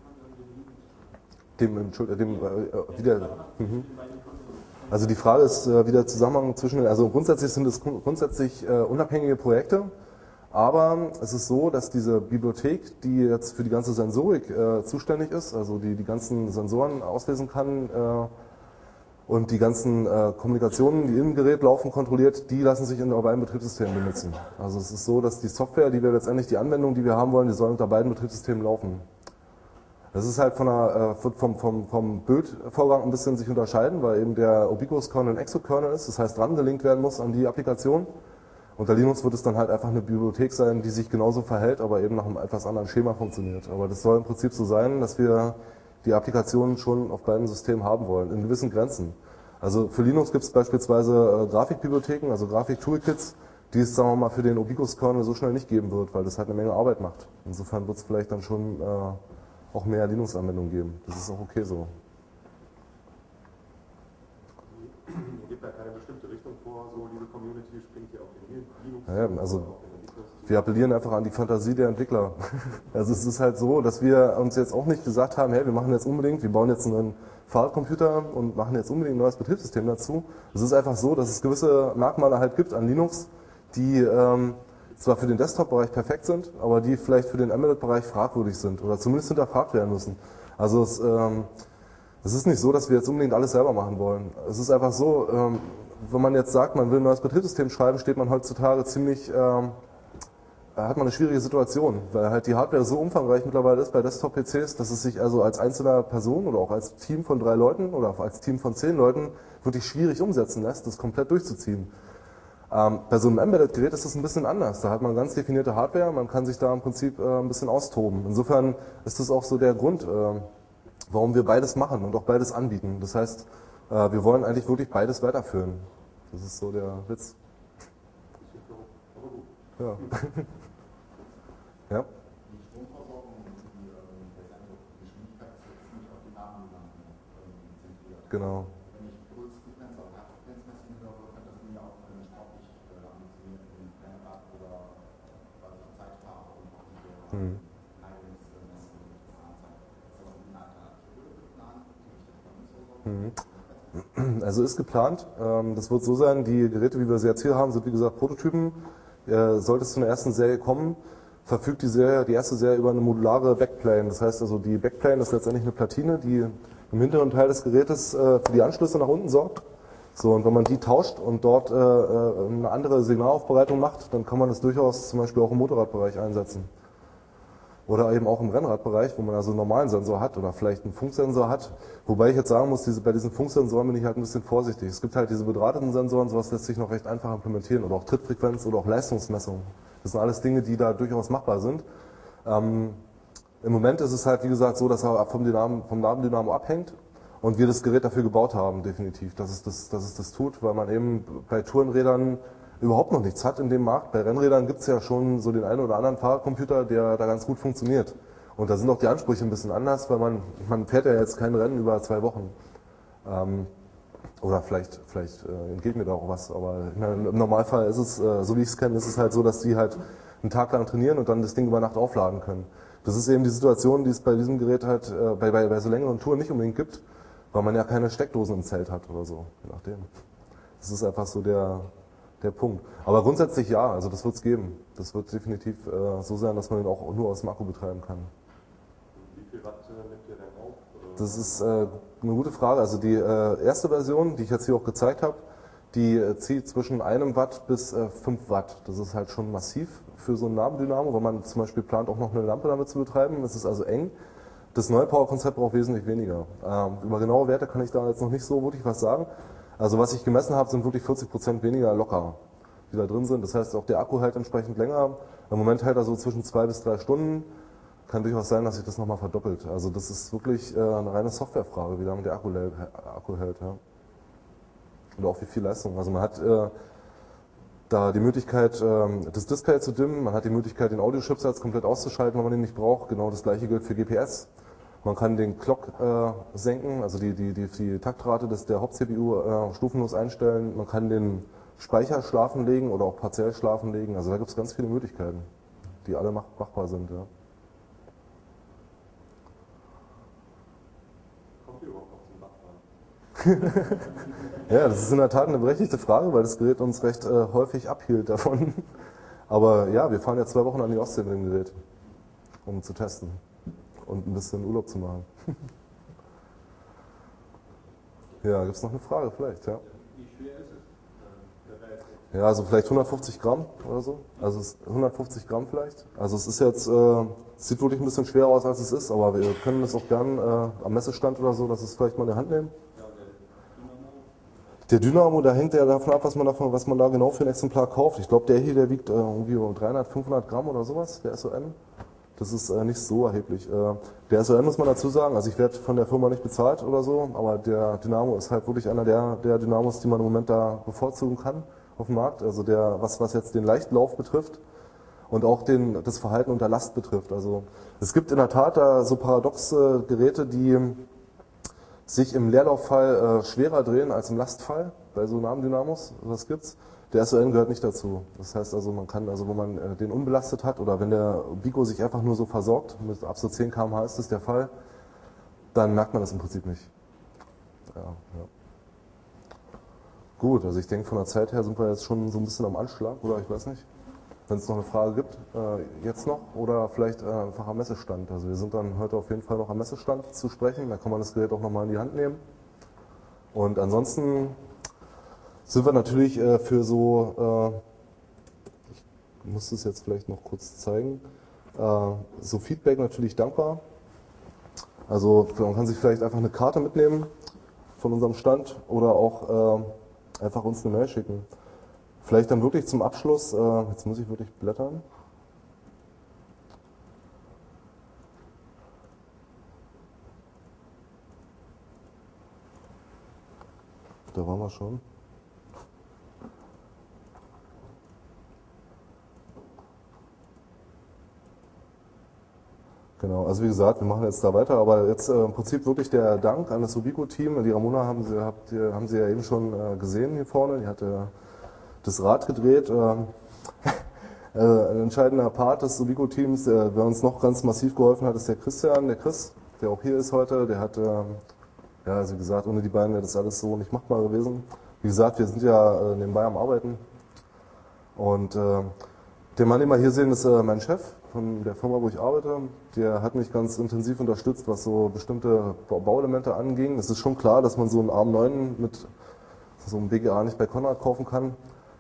Also die Frage ist, wie der Zusammenhang zwischen, also grundsätzlich sind es unabhängige Projekte, aber es ist so, dass diese Bibliothek, die jetzt für die ganze Sensorik zuständig ist, also die ganzen Sensoren auslesen kann und die ganzen Kommunikationen, die im Gerät laufen, kontrolliert, die lassen sich in beiden Betriebssystemen benutzen. Also es ist so, dass die Software, die wir letztendlich, die Anwendung, die wir haben wollen, die soll unter beiden Betriebssystemen laufen. Das ist halt vom Bildvorgang ein bisschen sich unterscheiden, weil eben der Ubiquitous-Kernel ein Exokernel ist, das heißt dran gelinkt werden muss an die Applikation. Unter Linux wird es dann halt einfach eine Bibliothek sein, die sich genauso verhält, aber eben nach einem etwas anderen Schema funktioniert. Aber das soll im Prinzip so sein, dass wir die Applikationen schon auf beiden Systemen haben wollen, in gewissen Grenzen. Also für Linux gibt es beispielsweise Grafikbibliotheken, also Grafik-Toolkits, die es, sagen wir mal, für den Ubiquitous-Kernel so schnell nicht geben wird, weil das halt eine Menge Arbeit macht. Insofern wird es vielleicht dann schon auch mehr Linux-Anwendungen geben. Das ist auch okay so. Ihr gebt da keine bestimmte Richtung vor, so diese Community springt hier auf den Linux. Ja, also wir appellieren einfach an die Fantasie der Entwickler. Also es ist halt so, dass wir uns jetzt auch nicht gesagt haben, hey, wir machen jetzt unbedingt, wir bauen jetzt einen Fahrradcomputer und machen jetzt unbedingt ein neues Betriebssystem dazu. Es ist einfach so, dass es gewisse Merkmale halt gibt an Linux, die zwar für den Desktop-Bereich perfekt sind, aber die vielleicht für den Embedded-Bereich fragwürdig sind oder zumindest hinterfragt werden müssen. Also es ist nicht so, dass wir jetzt unbedingt alles selber machen wollen. Es ist einfach so, wenn man jetzt sagt, man will ein neues Betriebssystem schreiben, steht man heutzutage ziemlich hat man eine schwierige Situation, weil halt die Hardware so umfangreich mittlerweile ist bei Desktop-PCs, dass es sich also als einzelner Person oder auch als Team von 3 Leuten oder auch als Team von 10 Leuten wirklich schwierig umsetzen lässt, das komplett durchzuziehen. Bei so einem Embedded-Gerät ist das ein bisschen anders. Da hat man ganz definierte Hardware, man kann sich da im Prinzip ein bisschen austoben. Insofern ist das auch so der Grund, warum wir beides machen und auch beides anbieten. Das heißt, wir wollen eigentlich wirklich beides weiterführen. Das ist so der Witz. Ja. Ja. Die Stromversorgung und die Geschwindigkeit ist jetzt nicht auf die Datenbanken zentriert. Genau. Wenn ich Pulsfrequenz oder Herzfrequenzmessungen höre, kann das mir auch für eine sportlich ambitionierten Rennrad oder weil ich Zeit fahre und auch nicht Neigungsmessungen anzeigen. Ist das eine Alternative geplant? Also ist geplant. Das wird so sein, die Geräte, wie wir sie jetzt hier haben, sind wie gesagt Prototypen. Sollte es zu einer ersten Serie kommen, verfügt die erste Serie über eine modulare Backplane. Das heißt also, die Backplane ist letztendlich eine Platine, die im hinteren Teil des Gerätes für die Anschlüsse nach unten sorgt. So, und wenn man die tauscht und dort eine andere Signalaufbereitung macht, dann kann man das durchaus zum Beispiel auch im Motorradbereich einsetzen. Oder eben auch im Rennradbereich, wo man also einen normalen Sensor hat oder vielleicht einen Funksensor hat. Wobei ich jetzt sagen muss, bei diesen Funksensoren bin ich halt ein bisschen vorsichtig. Es gibt halt diese bedrahteten Sensoren, sowas lässt sich noch recht einfach implementieren. Oder auch Trittfrequenz oder auch Leistungsmessung. Das sind alles Dinge, die da durchaus machbar sind. Im Moment ist es halt, wie gesagt, so, dass er vom Nabendynamo abhängt und wir das Gerät dafür gebaut haben, definitiv, dass es das tut, weil man eben bei Tourenrädern überhaupt noch nichts hat in dem Markt. Bei Rennrädern gibt es ja schon so den einen oder anderen Fahrradcomputer, der da ganz gut funktioniert. Und da sind auch die Ansprüche ein bisschen anders, weil man fährt ja jetzt kein Rennen über 2 Wochen. Oder vielleicht entgeht mir da auch was, aber ich meine, im Normalfall ist es, so wie ich es kenne, ist es halt so, dass die halt einen Tag lang trainieren und dann das Ding über Nacht aufladen können. Das ist eben die Situation, die es bei diesem Gerät halt bei so längeren Touren nicht unbedingt gibt, weil man ja keine Steckdosen im Zelt hat oder so, je nachdem. Das ist einfach so der Punkt. Aber grundsätzlich ja, also das wird es geben. Das wird definitiv so sein, dass man den auch nur aus dem Akku betreiben kann. Wie viel Watt nimmt ihr denn auf? Das ist eine gute Frage. Also die erste Version, die ich jetzt hier auch gezeigt habe, die zieht zwischen 1 Watt bis 5 Watt. Das ist halt schon massiv für so ein Nabendynamo, weil man zum Beispiel plant, auch noch eine Lampe damit zu betreiben. Das ist also eng. Das neue Power-Konzept braucht wesentlich weniger. Über genaue Werte kann ich da jetzt noch nicht so wirklich was sagen. Also was ich gemessen habe, sind wirklich 40% weniger locker, die da drin sind. Das heißt, auch der Akku hält entsprechend länger. Im Moment hält er so zwischen 2 bis 3 Stunden. Kann durchaus sein, dass sich das nochmal verdoppelt. Also das ist wirklich eine reine Softwarefrage, wie lange der Akku hält. Ja. Und auch wie viel Leistung. Also man hat da die Möglichkeit, das Display zu dimmen. Man hat die Möglichkeit, den Audio-Chipsatz komplett auszuschalten, wenn man den nicht braucht. Genau das gleiche gilt für GPS. Man kann den Clock senken, also die Taktrate der Haupt-CPU stufenlos einstellen. Man kann den Speicher schlafen legen oder auch partiell schlafen legen. Also da gibt es ganz viele Möglichkeiten, die alle machbar sind. Ja. Kommt ihr überhaupt noch zum Nachfahren? Ja, das ist in der Tat eine berechtigte Frage, weil das Gerät uns recht häufig abhielt davon. Aber ja, wir fahren jetzt 2 Wochen an die Ostsee mit dem Gerät, um zu testen und ein bisschen Urlaub zu machen. Ja, gibt es noch eine Frage vielleicht? Ja. Wie schwer ist es? Ja, also vielleicht 150 Gramm oder so. Also 150 Gramm vielleicht. Also es ist jetzt, sieht wirklich ein bisschen schwerer aus, als es ist, aber wir können das auch gern am Messestand oder so, dass es vielleicht mal in die Hand nehmen. Der Dynamo, da hängt ja davon ab, was man da genau für ein Exemplar kauft. Ich glaube, der hier, der wiegt irgendwie 300, 500 Gramm oder sowas, der SON. Das ist nicht so erheblich. Der SON muss man dazu sagen, also ich werde von der Firma nicht bezahlt oder so, aber der Dynamo ist halt wirklich einer der Dynamos, die man im Moment da bevorzugen kann auf dem Markt. Also was jetzt den Leichtlauf betrifft und auch das Verhalten unter Last betrifft. Also es gibt in der Tat da so paradoxe Geräte, die sich im Leerlauffall schwerer drehen als im Lastfall bei so Nabendynamos. Das gibt's. Der SON gehört nicht dazu. Das heißt also, man kann, also wenn man den unbelastet hat oder wenn der Bico sich einfach nur so versorgt, mit ab so 10 km/h ist das der Fall, dann merkt man das im Prinzip nicht. Ja. Gut, also ich denke, von der Zeit her sind wir jetzt schon so ein bisschen am Anschlag, oder ich weiß nicht. Wenn es noch eine Frage gibt, jetzt noch oder vielleicht einfach am Messestand. Also wir sind dann heute auf jeden Fall noch am Messestand zu sprechen, da kann man das Gerät auch nochmal in die Hand nehmen. Und ansonsten sind wir natürlich für so, muss es jetzt vielleicht noch kurz zeigen. So Feedback natürlich dankbar. Also man kann sich vielleicht einfach eine Karte mitnehmen von unserem Stand oder auch einfach uns eine Mail schicken. Vielleicht dann wirklich zum Abschluss, jetzt muss ich wirklich blättern. Da waren wir schon. Genau, also wie gesagt, wir machen jetzt da weiter, aber jetzt im Prinzip wirklich der Dank an das Ubico-Team. Die Ramona haben Sie ja eben schon gesehen hier vorne, die hat das Rad gedreht. Ein entscheidender Part des Ubico-Teams, der uns noch ganz massiv geholfen hat, ist der Christian, der Chris, der auch hier ist heute. Der hat, ja, also wie gesagt, ohne die beiden wäre das alles so nicht machbar gewesen. Wie gesagt, wir sind ja nebenbei am Arbeiten. Und den Mann, den wir hier sehen, ist mein Chef von der Firma, wo ich arbeite. Der hat mich ganz intensiv unterstützt, was so bestimmte Bauelemente anging. Es ist schon klar, dass man so einen ARM9 mit so einem BGA nicht bei Konrad kaufen kann.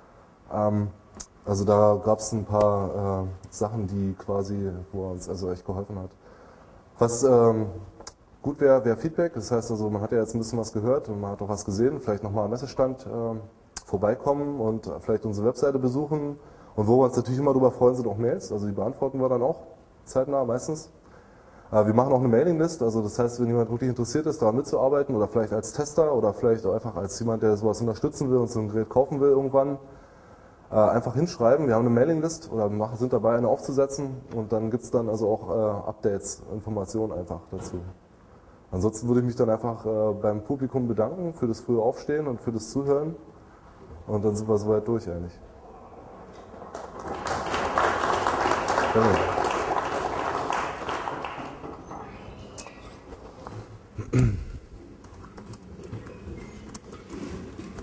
Also da gab es ein paar Sachen, die quasi, wo er uns also echt geholfen hat. Was gut wäre Feedback. Das heißt also, man hat ja jetzt ein bisschen was gehört und man hat auch was gesehen. Vielleicht nochmal am Messestand vorbeikommen und vielleicht unsere Webseite besuchen. Und wo wir uns natürlich immer darüber freuen, sind auch Mails. Also die beantworten wir dann auch zeitnah meistens. Wir machen auch eine Mailinglist. Also das heißt, wenn jemand wirklich interessiert ist, daran mitzuarbeiten oder vielleicht als Tester oder vielleicht auch einfach als jemand, der sowas unterstützen will und so ein Gerät kaufen will irgendwann, einfach hinschreiben. Wir haben eine Mailinglist oder sind dabei, eine aufzusetzen. Und dann gibt es dann also auch Updates, Informationen einfach dazu. Ansonsten würde ich mich dann einfach beim Publikum bedanken für das frühe Aufstehen und für das Zuhören. Und dann sind wir soweit durch eigentlich. Danke.